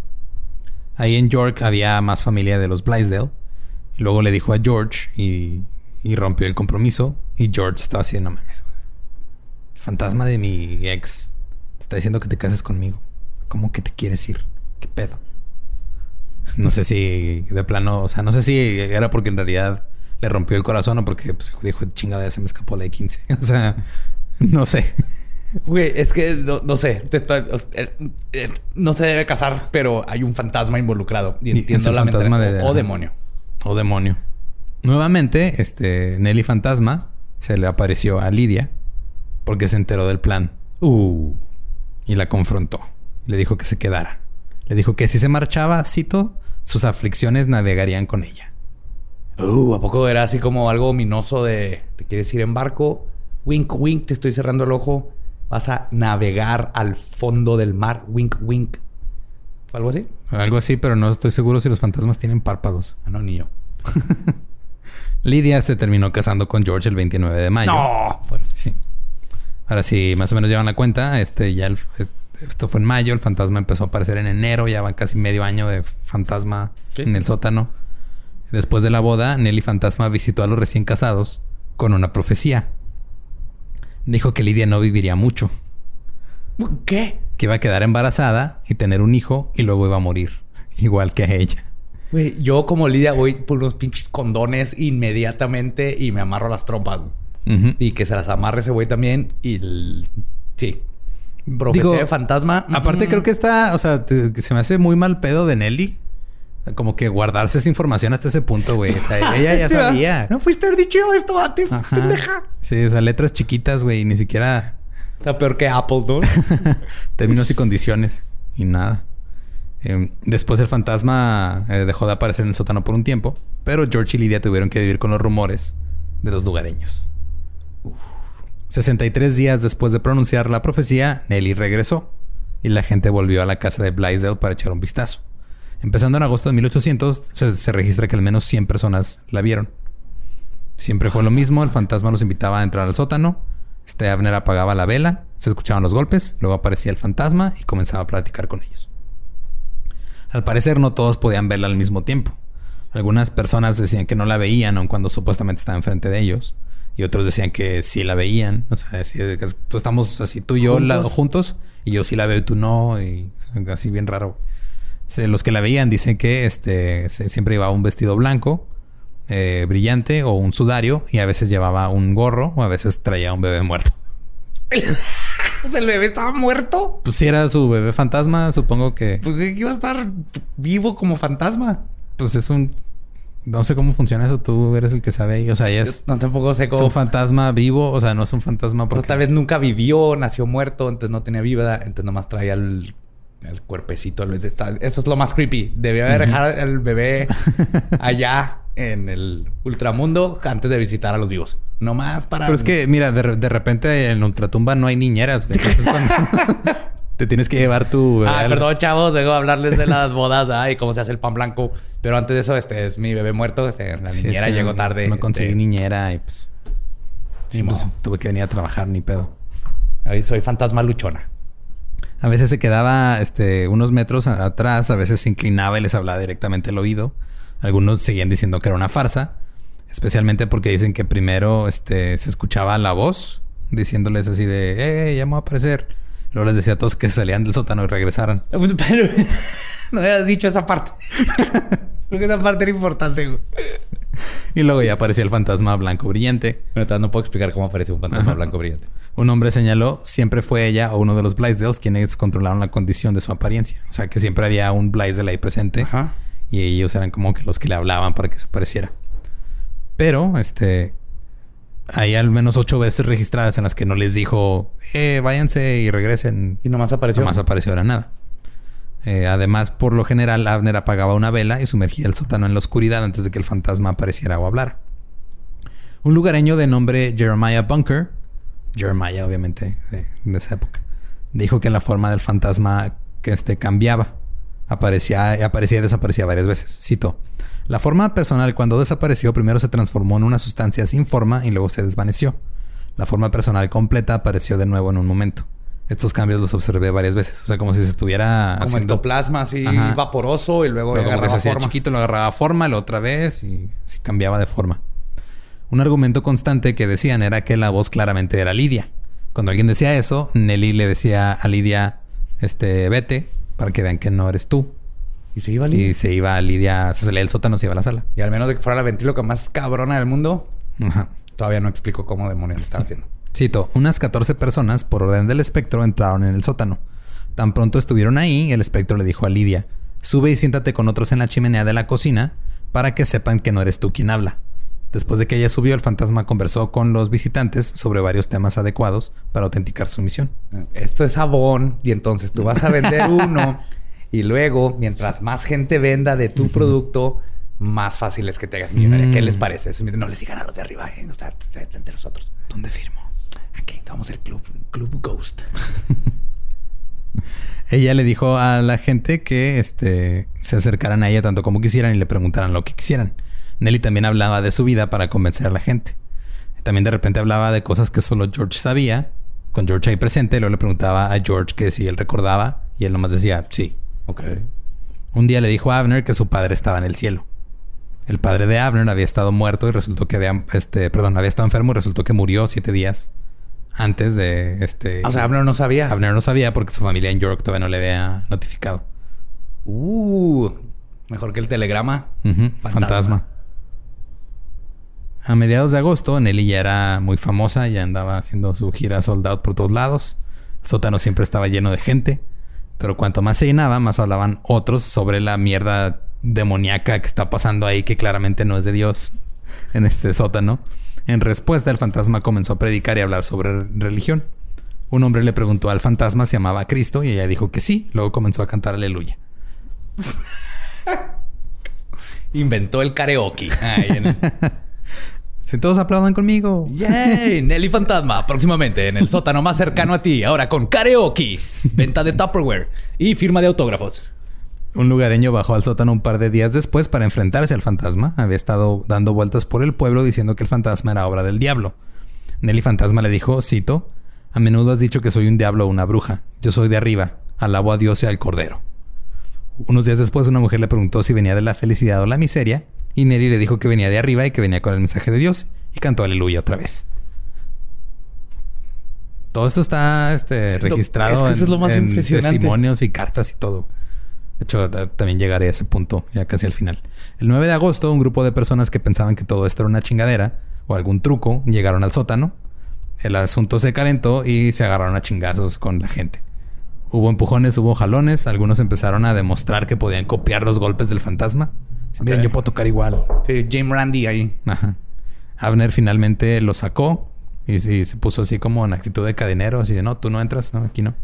Ahí en York había más familia de los Blaisdell. Y luego le dijo a George y... Y rompió el compromiso. Y George estaba así de, no mames, güey. El fantasma de mi ex te está diciendo que te cases conmigo. ¿Cómo que te quieres ir? ¿Qué pedo? No sé si de plano... O sea, no sé si era porque en realidad le rompió el corazón o porque pues, dijo, chingada, se me escapó la de quince. O sea, no sé. Güey, es que no, no sé. Te estoy, eh, eh, no se debe casar, pero hay un fantasma involucrado. Y entiendo y la fantasma mente. de, o, o demonio. O demonio. Nuevamente, este Nellie Fantasma se le apareció a Lydia porque se enteró del plan. Uh. Y la confrontó. Le dijo que se quedara. Le dijo que si se marchaba, cito, sus aflicciones navegarían con ella. Uh, ¿a poco era así como algo ominoso de te quieres ir en barco? Wink, wink, te estoy cerrando el ojo. Vas a navegar al fondo del mar. Wink, wink. ¿Fue algo así? Algo así, pero no estoy seguro si los fantasmas tienen párpados. Ah, no, ni yo. Lydia se terminó casando con George el veintinueve de mayo. No. Sí. Ahora sí, más o menos llevan la cuenta. Este ya el, esto fue en mayo. El fantasma empezó a aparecer en enero. Ya van casi medio año de fantasma ¿sí? en el sótano. Después de la boda, Nellie Fantasma visitó a los recién casados con una profecía. Dijo que Lydia no viviría mucho. ¿Qué? Que iba a quedar embarazada y tener un hijo y luego iba a morir. Igual que a ella. Güey, yo como Lydia voy por unos pinches condones inmediatamente y me amarro las trompas. Uh-huh. Y que se las amarre ese güey también. Y el... sí. Profecía Digo, de fantasma. Aparte mm. creo que está... O sea, te, que se me hace muy mal pedo de Nelly. Como que guardarse esa información hasta ese punto, güey. O sea, ella ya sabía. No fuiste a haber dicho esto antes, Ajá. pendeja. Sí, o sea, letras chiquitas, güey. Ni siquiera... Está peor que Apple, ¿no? Términos y condiciones. Y nada. Eh, después el fantasma eh, dejó de aparecer en el sótano por un tiempo, pero George y Lydia tuvieron que vivir con los rumores de los lugareños. Uf. sesenta y tres días después de pronunciar la profecía, Nellie regresó y la gente volvió a la casa de Blaisdell para echar un vistazo. Empezando en agosto de mil ochocientos, se, se registra que al menos cien personas la vieron. Siempre fue lo mismo. El fantasma los invitaba a entrar al sótano. Este Abner apagaba la vela, se escuchaban los golpes, luego aparecía el fantasma y comenzaba a platicar con ellos. Al parecer no todos podían verla al mismo tiempo. Algunas personas decían que no la veían aun cuando supuestamente estaba enfrente de ellos. Y otros decían que sí la veían. O sea, así, tú estamos así, tú y yo ¿Juntos? La, juntos. Y yo sí la veo y tú no. Y así bien raro. Los que la veían dicen que este siempre llevaba un vestido blanco, eh, brillante o un sudario. Y a veces llevaba un gorro o a veces traía un bebé muerto. Pues el bebé estaba muerto. Pues si era su bebé fantasma, supongo que... Pues que iba a estar vivo como fantasma. Pues es un... No sé cómo funciona eso. Tú eres el que sabe ahí. O sea, ya es... Yo no tampoco sé cómo... Es un fantasma vivo. O sea, no es un fantasma porque... Pero tal vez nunca vivió, nació muerto, entonces no tenía vida. Entonces nomás traía el, el cuerpecito. Eso es lo más creepy. Debió haber dejado uh-huh. el bebé allá en el ultramundo antes de visitar a los vivos. No más para... Pero es que, mira, de, de repente en la ultratumba no hay niñeras, güey. Entonces cuando... te tienes que llevar tu... Ah, perdón, chavos. Vengo a hablarles de las bodas ah, y cómo se hace el pan blanco. Pero antes de eso, este es mi bebé muerto. Este, la sí, niñera es que llegó no, tarde. No conseguí este... niñera y pues... Sí, pues tuve que venir a trabajar, ni pedo. Ahí soy fantasma luchona. A veces se quedaba este, unos metros a, atrás. A veces se inclinaba y les hablaba directamente al oído. Algunos seguían diciendo que era una farsa. Especialmente porque dicen que primero este, se escuchaba la voz diciéndoles así de... ¡Eh, ya me voy a aparecer! Luego les decía a todos que salían del sótano y regresaran. Pero no habías dicho esa parte. Creo que esa parte era importante, güey. Y luego ya aparecía el fantasma blanco brillante. Bueno, no puedo explicar cómo apareció un fantasma Ajá. blanco brillante. Un hombre señaló, siempre fue ella o uno de los Blaisdells quienes controlaron la condición de su apariencia. O sea, que siempre había un Blaisdell ahí presente. Ajá. Y ellos eran como que los que le hablaban para que se apareciera. Pero, este... hay al menos ocho veces registradas en las que no les dijo... Eh, váyanse y regresen. Y nomás apareció. Nomás apareció, era nada. Eh, además, por lo general, Abner apagaba una vela y sumergía el sótano en la oscuridad antes de que el fantasma apareciera o hablara. Un lugareño de nombre Jeremiah Bunker... Jeremiah, obviamente, de, de esa época... dijo que la forma del fantasma que este cambiaba. Aparecía, aparecía y desaparecía varias veces. Cito... La forma personal cuando desapareció primero se transformó en una sustancia sin forma y luego se desvaneció. La forma personal completa apareció de nuevo en un momento. Estos cambios los observé varias veces. O sea, como si se estuviera como haciendo... ectoplasma así Ajá. vaporoso y luego Pero agarraba como que se hacía forma. chiquito, lo agarraba forma, la otra vez y sí cambiaba de forma. Un argumento constante que decían era que la voz claramente era Lydia. Cuando alguien decía eso, Nellie le decía a Lydia, este, vete, para que vean que no eres tú. Y se iba Lydia. Y se iba Lydia, se salía del sótano, se iba a la sala. Y al menos de que fuera la ventríloca más cabrona del mundo, Ajá. todavía no explico cómo demonios lo estaba haciendo. Cito, unas catorce personas, por orden del espectro, entraron en el sótano. Tan pronto estuvieron ahí, el espectro le dijo a Lydia, sube y siéntate con otros en la chimenea de la cocina para que sepan que no eres tú quien habla. Después de que ella subió, el fantasma conversó con los visitantes sobre varios temas adecuados para autenticar su misión. Esto es Avon y entonces tú vas a vender uno y luego, mientras más gente venda de tu uh-huh. producto, más fácil es que te hagas millonaria. Mm. ¿Qué les parece? No les digan a los de arriba, eh, no estar entre nosotros. ¿Dónde firmo? Aquí, vamos al club, club Ghost. Ella le dijo a la gente que este, se acercaran a ella tanto como quisieran y le preguntaran lo que quisieran. Nellie también hablaba de su vida para convencer a la gente. También de repente hablaba de cosas que solo George sabía, con George ahí presente. Luego le preguntaba a George que si él recordaba y él nomás decía sí. Ok. Un día le dijo a Abner que su padre estaba en el cielo. El padre de Abner había estado muerto y resultó que había, este, perdón, había estado enfermo y resultó que murió siete días antes de este. O sea, Abner no sabía. Abner no sabía porque su familia en York todavía no le había notificado. Uh, mejor que el telegrama. Uh-huh. Fantasma. Fantasma. A mediados de agosto, Nellie ya era muy famosa, ya andaba haciendo su gira sold out por todos lados. El sótano siempre estaba lleno de gente, pero cuanto más se llenaba, más hablaban otros sobre la mierda demoníaca que está pasando ahí, que claramente no es de Dios en este sótano. En respuesta, el fantasma comenzó a predicar y a hablar sobre religión. Un hombre le preguntó al fantasma si amaba a Cristo y ella dijo que sí. Luego comenzó a cantar aleluya. Inventó el karaoke. Ay, en... Si todos aplaudan conmigo. ¡Yay! Nelly Fantasma. Próximamente en el sótano más cercano a ti. Ahora con karaoke. Venta de Tupperware. Y firma de autógrafos. Un lugareño bajó al sótano un par de días después para enfrentarse al fantasma. Había estado dando vueltas por el pueblo diciendo que el fantasma era obra del diablo. Nelly Fantasma le dijo, cito, a menudo has dicho que soy un diablo o una bruja. Yo soy de arriba. Alabo a Dios y al Cordero. Unos días después una mujer le preguntó si venía de la felicidad o la miseria. Y Nelly le dijo que venía de arriba y que venía con el mensaje de Dios. Y cantó aleluya otra vez. Todo esto está este, registrado es que eso es lo más en, en impresionante. testimonios y cartas y todo. De hecho, también llegaré a ese punto ya casi al final. El nueve de agosto, un grupo de personas que pensaban que todo esto era una chingadera o algún truco, llegaron al sótano. El asunto se calentó y se agarraron a chingazos con la gente. Hubo empujones, hubo jalones. Algunos empezaron a demostrar que podían copiar los golpes del fantasma. Miren, okay. Yo puedo tocar igual. Sí, James Randy ahí. Ajá. Abner finalmente lo sacó y, y se puso así como en actitud de cadenero. Así de, no, tú no entras. No, aquí no.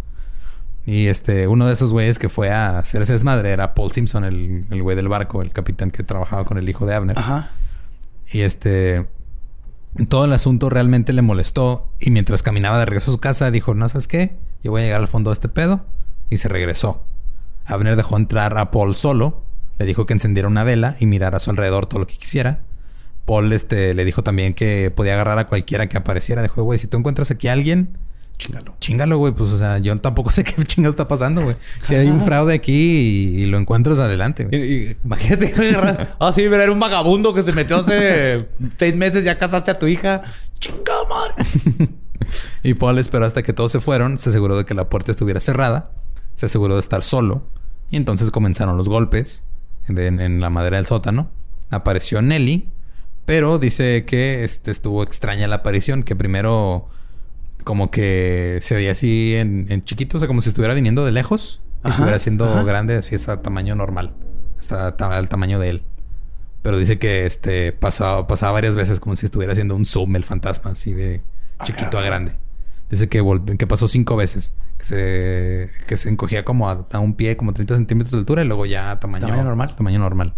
Y este... Uno de esos güeyes que fue a hacerse desmadre era Paul Simpson, el, el güey del barco. El capitán que trabajaba con el hijo de Abner. Ajá. Y este... Todo el asunto realmente le molestó. Y mientras caminaba de regreso a su casa, dijo, no, ¿sabes qué? Yo voy a llegar al fondo de este pedo. Y se regresó. Abner dejó entrar a Paul solo. Le dijo que encendiera una vela y mirara a su alrededor todo lo que quisiera. Paul este, le dijo también que podía agarrar a cualquiera que apareciera. Dijo, güey, si tú encuentras aquí a alguien, Chíngalo. Chíngalo, güey. Pues, o sea, yo tampoco sé qué chingados está pasando, güey. Si hay un fraude aquí y, y lo encuentras, adelante, güey. Y, y, imagínate. Ah, sí, era un vagabundo que se metió hace seis meses. Ya casaste a tu hija. ¡Chinga madre! Y Paul esperó hasta que todos se fueron. Se aseguró de que la puerta estuviera cerrada. Se aseguró de estar solo. Y entonces comenzaron los golpes en, en, en la madera del sótano. Apareció Nelly. Pero dice que este, estuvo extraña la aparición. Que primero... como que se veía así en, en chiquito, o sea, como si estuviera viniendo de lejos y estuviera haciendo ajá. grande, así está tamaño normal, está al tamaño de él. Pero dice que este pasaba, pasaba varias veces como si estuviera haciendo un zoom el fantasma, así de chiquito a grande. Dice que, que pasó cinco veces, que se, que se encogía como a, a un pie, como treinta centímetros de altura y luego ya a tamaño, tamaño normal. Tamaño normal.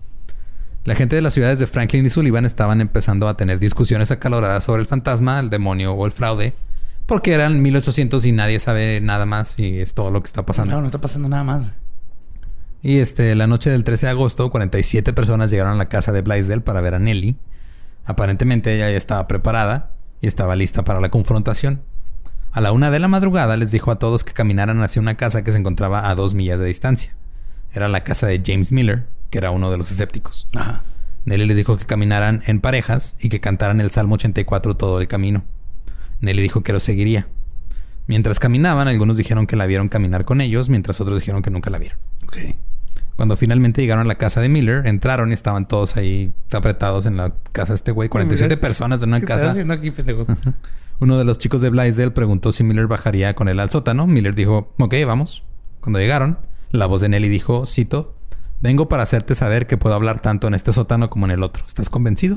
La gente de las ciudades de Franklin y Sullivan estaban empezando a tener discusiones acaloradas sobre el fantasma, el demonio o el fraude. Porque eran mil ochocientos y nadie sabe nada más y es todo lo que está pasando. No, no está pasando nada más. Y este, la noche del trece de agosto, cuarenta y siete personas llegaron a la casa de Blaisdell para ver a Nelly. Aparentemente ella ya estaba preparada y estaba lista para la confrontación. A la una de la madrugada les dijo a todos que caminaran hacia una casa que se encontraba a dos millas de distancia. Era la casa de James Miller, que era uno de los escépticos. Ajá. Nelly les dijo que caminaran en parejas y que cantaran el Salmo ochenta y cuatro todo el camino. Nelly dijo que lo seguiría. Mientras caminaban, algunos dijeron que la vieron caminar con ellos, mientras otros dijeron que nunca la vieron. Ok. Cuando finalmente llegaron a la casa de Miller, entraron y estaban todos ahí apretados en la casa de este güey. cuarenta y siete personas en una ¿Qué casa. estás haciendo aquí, pendejos? Uh-huh. Uno de los chicos de Blaisdell preguntó si Miller bajaría con él al sótano. Miller dijo, ok, vamos. Cuando llegaron, la voz de Nelly dijo, cito, vengo para hacerte saber que puedo hablar tanto en este sótano como en el otro. ¿Estás convencido?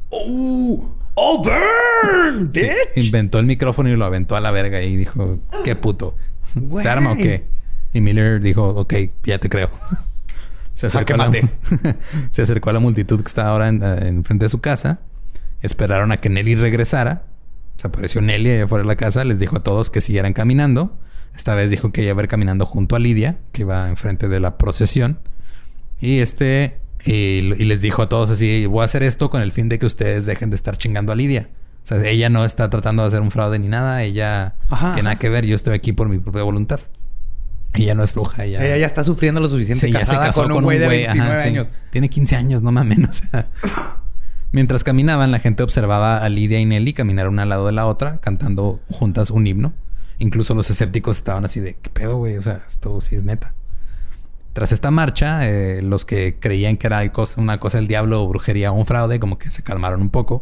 ¡Oh! ¡Oh, burn! Sí, ¡Bitch! inventó el micrófono y lo aventó a la verga y dijo, ¿qué puto? Güey. ¿Se arma o qué? Y Miller dijo, ok, ya te creo. Se acercó, a la, se acercó a la multitud que estaba ahora en, en frente de su casa. Esperaron a que Nelly regresara. Se apareció Nelly allá afuera de la casa. Les dijo a todos que siguieran caminando. Esta vez dijo que iba a ir caminando junto a Lidia, que iba enfrente de la procesión. Y este... Y, y les dijo a todos así, voy a hacer esto con el fin de que ustedes dejen de estar chingando a Lidia. O sea, ella no está tratando de hacer un fraude ni nada. Ella ajá, tiene nada que ver. Yo estoy aquí por mi propia voluntad. Ella no es bruja. Ella, ella ya está sufriendo lo suficiente. Sí, casada se casó con un güey de veintinueve ajá, años. Sí. Tiene quince años, no mames. O sea. Mientras caminaban, la gente observaba a Lidia y Nelly caminar una al lado de la otra, cantando juntas un himno. Incluso los escépticos estaban así de, ¿qué pedo, güey? O sea, esto sí es neta. Tras esta marcha, eh, los que creían que era una cosa del diablo o brujería o un fraude, como que se calmaron un poco.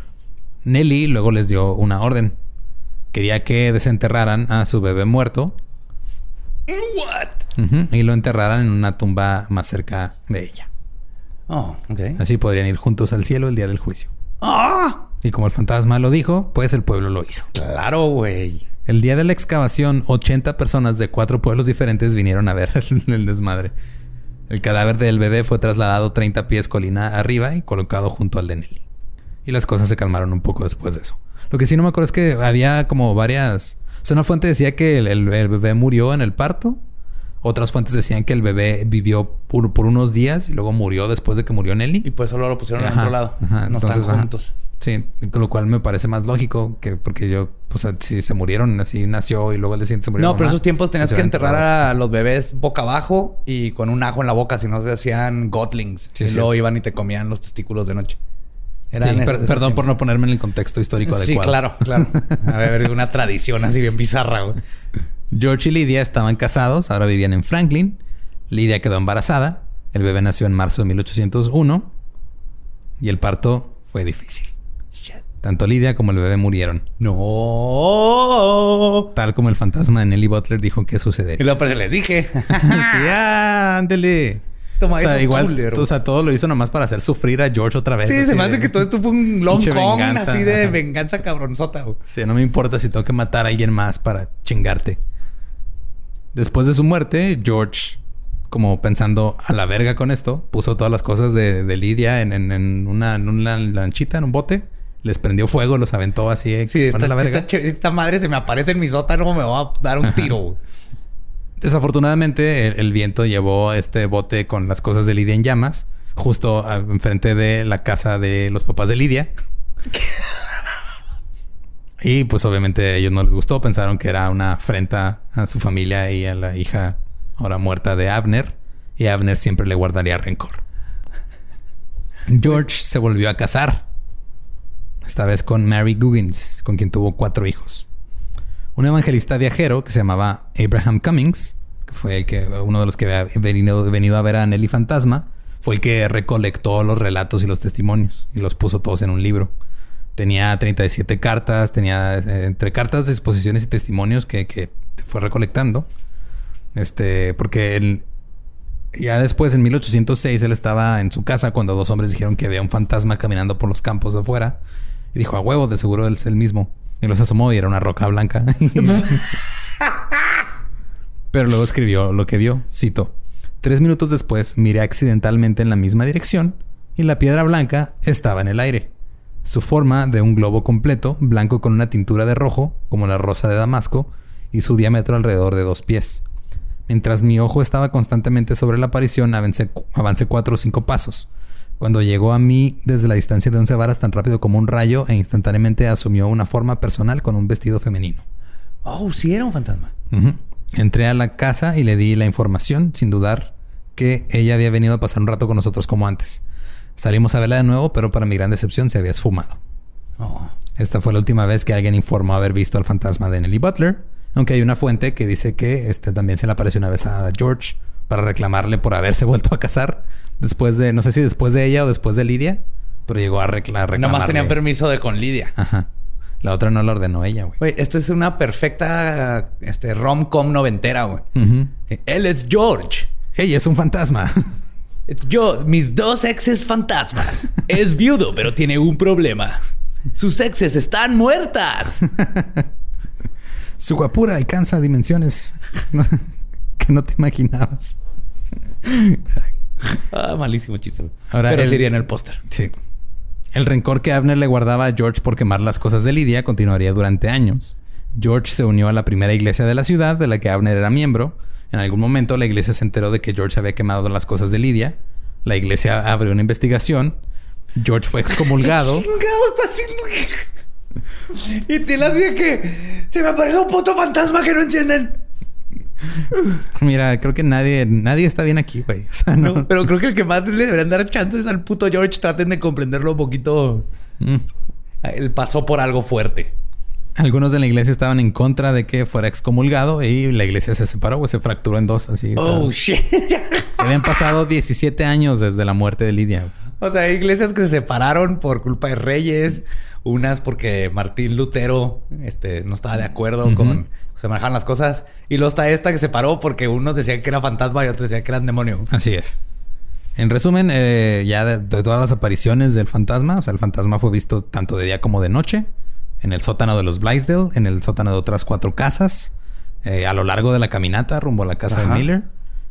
Nelly luego les dio una orden. Quería que desenterraran a su bebé muerto. What? Uh-huh, y lo enterraran en una tumba más cerca de ella. Oh, ok. Así podrían ir juntos al cielo el día del juicio. ¡Ah! Y como el fantasma lo dijo, pues el pueblo lo hizo. Claro, güey. El día de la excavación, ochenta personas de cuatro pueblos diferentes vinieron a ver el desmadre. El cadáver del bebé fue trasladado treinta pies colina arriba y colocado junto al de Nelly. Y las cosas se calmaron un poco después de eso. Lo que sí no me acuerdo es que había como varias... O sea, una fuente decía que el, el, el bebé murió en el parto. Otras fuentes decían que el bebé vivió por, por unos días y luego murió después de que murió Nelly. Y pues solo lo pusieron Ajá, en otro lado. Ajá, no entonces, están juntos. Ajá. Sí, lo cual me parece más lógico que porque yo, o sea, si se murieron, así nació y luego el día siguiente se murió. No, mamá, pero esos tiempos tenías pues que era enterrar enterrado. a los bebés boca abajo y con un ajo en la boca, si no se hacían gotlings. Sí, y es luego cierto. iban y te comían los testículos de noche. Sí, Eran per- esos- perdón esos por no ponerme en el contexto histórico Sí, adecuado. claro, claro. A ver, una tradición así bien bizarra, güey. George y Lydia estaban casados, ahora vivían en Franklin. Lydia quedó embarazada. El bebé nació en marzo de mil ochocientos uno. Y el parto fue difícil. Tanto Lydia como el bebé murieron. No. Tal como el fantasma de Nelly Butler dijo que Y sucedería. luego pues les dije. Sí, ah, ándele. Toma O sea, eso, igual, culero. o sea, todo lo hizo nomás para hacer sufrir a George otra vez. Sí, así se me hace de- que todo esto fue un long Pinche con venganza, así de ajá. venganza cabronzota, güey. Sí, no me importa si tengo que matar a alguien más para chingarte. Después de su muerte, George, como pensando a la verga con esto, puso todas las cosas de, de Lydia en, en, en, una, en una lanchita, en un bote. Les prendió fuego, los aventó así. eh, Sí, que se fueran esta, a la verga. esta, che- esta madre se me aparece en mi sótano, me va a dar un tiro, güey. Desafortunadamente, el, el viento llevó este bote con las cosas de Lydia en llamas justo a- enfrente de la casa de los papás de Lydia. Y pues obviamente a ellos no les gustó. Pensaron que era una afrenta a su familia y a la hija ahora muerta de Abner. Y Abner siempre le guardaría rencor. George se volvió a casar. Esta vez con Mary Guggins, con quien tuvo cuatro hijos. Un evangelista viajero que se llamaba Abraham Cummings, que fue el que uno de los que había venido, venido a ver a Nelly Fantasma, fue el que recolectó los relatos y los testimonios y los puso todos en un libro. Tenía treinta y siete cartas, tenía eh, entre cartas, exposiciones y testimonios que, que fue recolectando. Este, porque él, ya después, en mil ochocientos seis, él estaba en su casa cuando dos hombres dijeron que había un fantasma caminando por los campos de afuera. Y dijo, a huevo, de seguro él es el mismo. Y los asomó y era una roca blanca. Pero luego escribió lo que vio. Cito. Tres minutos después miré accidentalmente en la misma dirección y la piedra blanca estaba en el aire. Su forma de un globo completo, blanco con una tintura de rojo, como la rosa de Damasco, y su diámetro alrededor de dos pies. Mientras mi ojo estaba constantemente sobre la aparición, avancé, avancé cuatro o cinco pasos. Cuando llegó a mí desde la distancia de once varas tan rápido como un rayo e instantáneamente asumió una forma personal con un vestido femenino. Oh, sí era un fantasma. Uh-huh. Entré a la casa y le di la información, sin dudar que ella había venido a pasar un rato con nosotros como antes. Salimos a verla de nuevo, pero para mi gran decepción se había esfumado. Oh. Esta fue la última vez que alguien informó haber visto al fantasma de Nelly Butler, aunque hay una fuente que dice que este también se le apareció una vez a George para reclamarle por haberse vuelto a casar después de, no sé si después de ella o después de Lydia, pero llegó a, recla- a reclamarle. Nomás tenían permiso de con Lydia. Ajá. La otra no la ordenó ella, güey. Güey, esto es una perfecta este, rom-com noventera, güey. Uh-huh. Él es George. Ella es un fantasma. Yo, mis dos exes fantasmas. Es viudo, pero tiene un problema. Sus exes están muertas. Su guapura alcanza dimensiones que no te imaginabas. Ah, malísimo chiste. Ahora pero el- sería en el póster. Sí. El rencor que Abner le guardaba a George por quemar las cosas de Lydia continuaría durante años. George se unió a la primera iglesia de la ciudad, de la que Abner era miembro. En algún momento la iglesia se enteró de que George había quemado las cosas de Lydia. La iglesia abrió una investigación. George fue excomulgado. ¿Chingado está haciendo? Y te la decía que se me aparece un puto fantasma que no encienden. Mira, creo que nadie, nadie está bien aquí, güey. O sea, no. No, pero creo que el que más le deberían dar chances al puto George, traten de comprenderlo un poquito. Mm. Él pasó por algo fuerte. Algunos de la iglesia estaban en contra de que fuera excomulgado y la iglesia se separó, güey. Se fracturó en dos, así. Oh, o sea, shit. habían pasado diecisiete años desde la muerte de Lydia. O sea, hay iglesias que se separaron por culpa de reyes. Unas porque Martín Lutero este, no estaba de acuerdo Ujú. con... Se manejaban las cosas. Y luego está esta que se paró porque unos decían que era fantasma y otros decían que eran demonio. Así es. En resumen, eh, ya de, de todas las apariciones del fantasma, o sea, el fantasma fue visto tanto de día como de noche, en el sótano de los Blaisdell, en el sótano de otras cuatro casas, eh, a lo largo de la caminata rumbo a la casa Ajá. de Miller,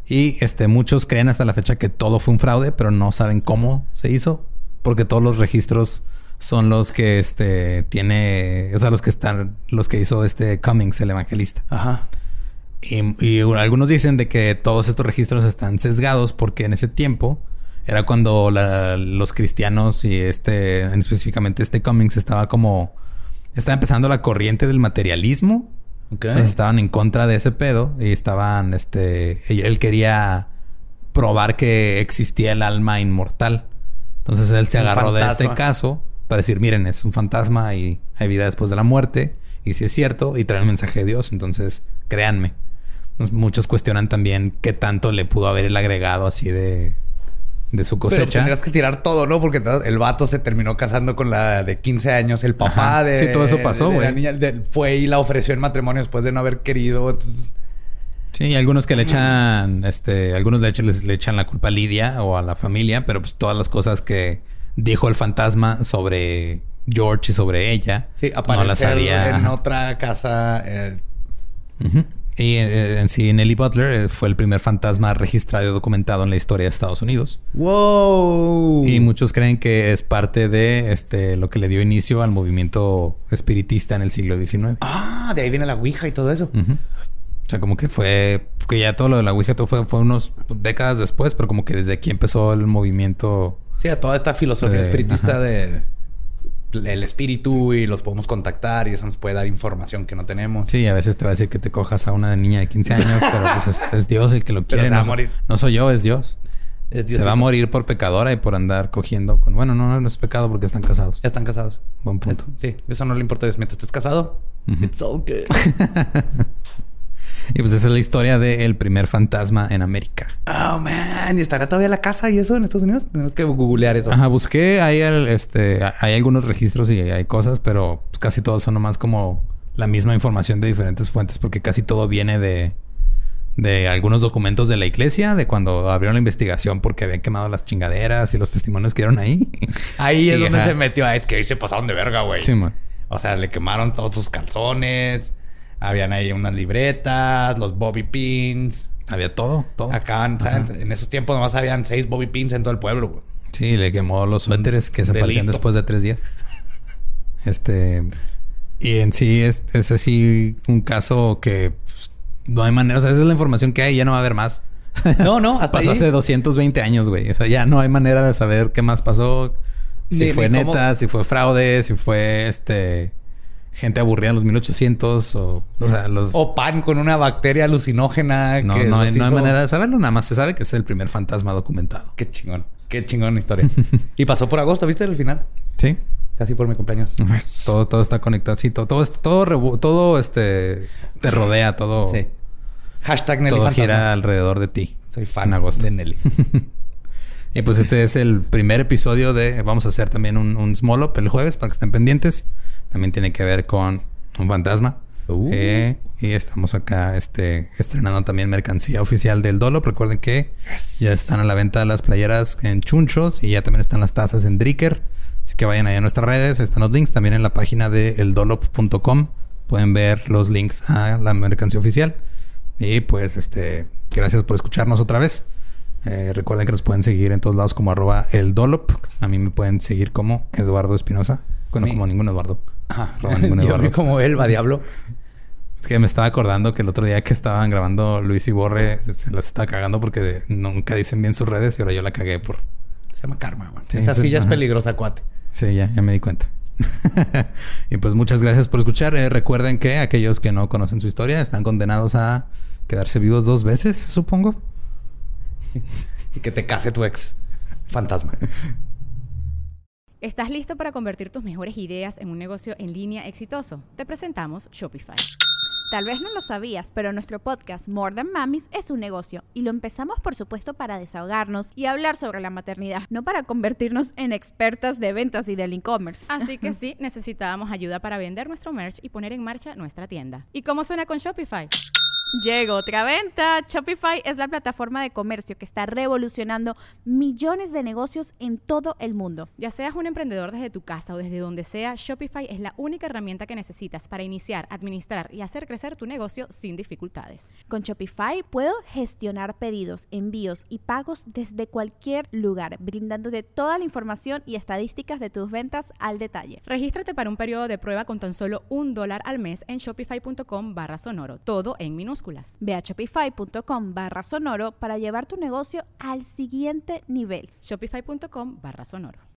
Y este, muchos creen hasta la fecha que todo fue un fraude, pero no saben cómo se hizo. Porque todos los registros son los que este tiene... O sea, los que están... Los que hizo este Cummings, el evangelista. Ajá. Y, y algunos dicen de que todos estos registros están sesgados porque en ese tiempo era cuando la, los cristianos y este... Específicamente este Cummings estaba como... Estaba empezando la corriente del materialismo. Okay. Entonces estaban en contra de ese pedo y estaban, este, él quería probar que existía el alma inmortal. Entonces él se Un agarró fantasma. de este caso para decir, miren, es un fantasma y hay vida después de la muerte. Y si es cierto, y trae el mensaje de Dios, entonces créanme. Entonces, muchos cuestionan también qué tanto le pudo haber el agregado así de, de su cosecha. Pero tendrías que tirar todo, ¿no? Porque el vato se terminó casando con la de quince años. El papá Ajá. de... Sí, todo eso pasó, de la güey. niña de- fue y la ofreció en matrimonio después de no haber querido. Entonces... Sí, y algunos que le echan, este, algunos de hecho les, le echan la culpa a Lidia o a la familia, pero pues todas las cosas que dijo el fantasma sobre George y sobre ella, Sí, no las aparecer sabía. en otra casa. Eh, Ujú. Y eh, en sí, Nellie Butler eh, fue el primer fantasma registrado y documentado en la historia de Estados Unidos. ¡Wow! Y muchos creen que es parte de este lo que le dio inicio al movimiento espiritista en el siglo diecinueve. Ah, de ahí viene la Ouija y todo eso. Ujú. O sea, como que fue... Que ya todo lo de la Ouija todo fue, fue unos décadas después, pero como que desde aquí empezó el movimiento... Sí, a toda esta filosofía De- espiritista ajá. de... El espíritu y los podemos contactar y eso nos puede dar información que no tenemos. Sí, a veces te va a decir que te cojas a una niña de quince años, pero pues es, es Dios el que lo Pero quiere. se va No, a so- morir. no soy yo, es Dios. Es Se Diosito. va a morir por pecadora y por andar cogiendo con... Bueno, no, no, no es pecado porque están casados. Ya están casados. Buen punto. Sí, eso no le importa. Mientras estés casado, Ujú. it's all good. Y pues esa es la historia del primer fantasma en América. Oh, man. ¿Y estará todavía la casa y eso en Estados Unidos? Tenemos que googlear eso. Ajá, busqué, hay, el, este, hay algunos registros y hay cosas, pero casi todos son nomás como la misma información de diferentes fuentes porque casi todo viene de, de algunos documentos de la iglesia, de cuando abrieron la investigación porque habían quemado las chingaderas y los testimonios que dieron ahí. Ahí es Y, donde ajá. se metió. Ah, es que ahí se pasaron de verga, güey. Sí, man. O sea, le quemaron todos sus calzones. Habían ahí unas libretas, los bobby pins. Había todo, todo. Acá, ¿sabes? Ajá. En esos tiempos nomás habían seis bobby pins en todo el pueblo, güey. Sí, le quemó los suéteres que se Delito. aparecían después de tres días. Este... Y en sí es, es así un caso que pues, no hay manera... O sea, esa es la información que hay y ya no va a haber más. No, no, hasta Pasó ahí. hace doscientos veinte años, güey. O sea, ya no hay manera de saber qué más pasó. Si Ni- fue ni neta, cómo- si fue fraude, si fue este... gente aburrida en los mil ochocientos o... O sea, los... O pan con una bacteria alucinógena. no, que no, hay, los no hay hizo- manera de saberlo. Nada más se sabe que es el primer fantasma documentado. Qué chingón. Qué chingón historia. Y pasó por agosto, ¿viste? El final. ¿Sí? Casi por mi cumpleaños. Todo, todo está conectado. Sí, todo, todo, es- todo, rebu- todo este... te rodea. Todo... Sí. Hashtag Nelly todo Fantasma. gira alrededor de ti. Soy fan en agosto. de Nelly. Y pues este es el primer episodio de... Vamos a hacer también un, un small up el jueves para que estén pendientes. También tiene que ver con un fantasma. Uh. Eh, y estamos acá este, estrenando también mercancía oficial del Dolop. Recuerden que ya están a la venta las playeras en Chunchos y ya también están las tazas en Dricker. Así que vayan allá a nuestras redes. Están los links también en la página de el dolop punto com. Pueden ver los links a la mercancía oficial. Y pues este gracias por escucharnos otra vez. Eh, recuerden que nos pueden seguir en todos lados como arroba el Dolop. A mí me pueden seguir como Eduardo Espinosa. Bueno, Sí. como ningún Eduardo. Ajá. Arroba ningún Yo Eduardo. vi como Elba, diablo. Es que me estaba acordando que el otro día que estaban grabando Luis y Borre se las estaba cagando porque nunca dicen bien sus redes y ahora yo la cagué por... Se llama karma, güey. Sí, Esa sí, silla es ajá. peligrosa, cuate. Sí, ya, ya me di cuenta. Y pues muchas gracias por escuchar. Eh, recuerden que aquellos que no conocen su historia están condenados a quedarse vivos dos veces, supongo. Y que te case tu ex fantasma. ¿Estás listo para convertir tus mejores ideas en un negocio en línea exitoso? Te presentamos Shopify. Tal vez no lo sabías, pero nuestro podcast More Than Mamis es un negocio y lo empezamos por supuesto para desahogarnos y hablar sobre la maternidad, no para convertirnos en expertas de ventas y del e-commerce. Así que sí, necesitábamos ayuda para vender nuestro merch y poner en marcha nuestra tienda. ¿Y cómo suena con Shopify? Llegó otra venta. Shopify es la plataforma de comercio que está revolucionando millones de negocios en todo el mundo. Ya seas un emprendedor desde tu casa o desde donde sea, Shopify es la única herramienta que necesitas para iniciar, administrar y hacer crecer tu negocio sin dificultades. Con Shopify puedo gestionar pedidos, envíos y pagos desde cualquier lugar, brindándote toda la información y estadísticas de tus ventas al detalle. Regístrate para un periodo de prueba con tan solo un dólar al mes en shopify.com barra sonoro, todo en minúsculas. Ve a shopify.com barra sonoro para llevar tu negocio al siguiente nivel. Shopify.com barra sonoro.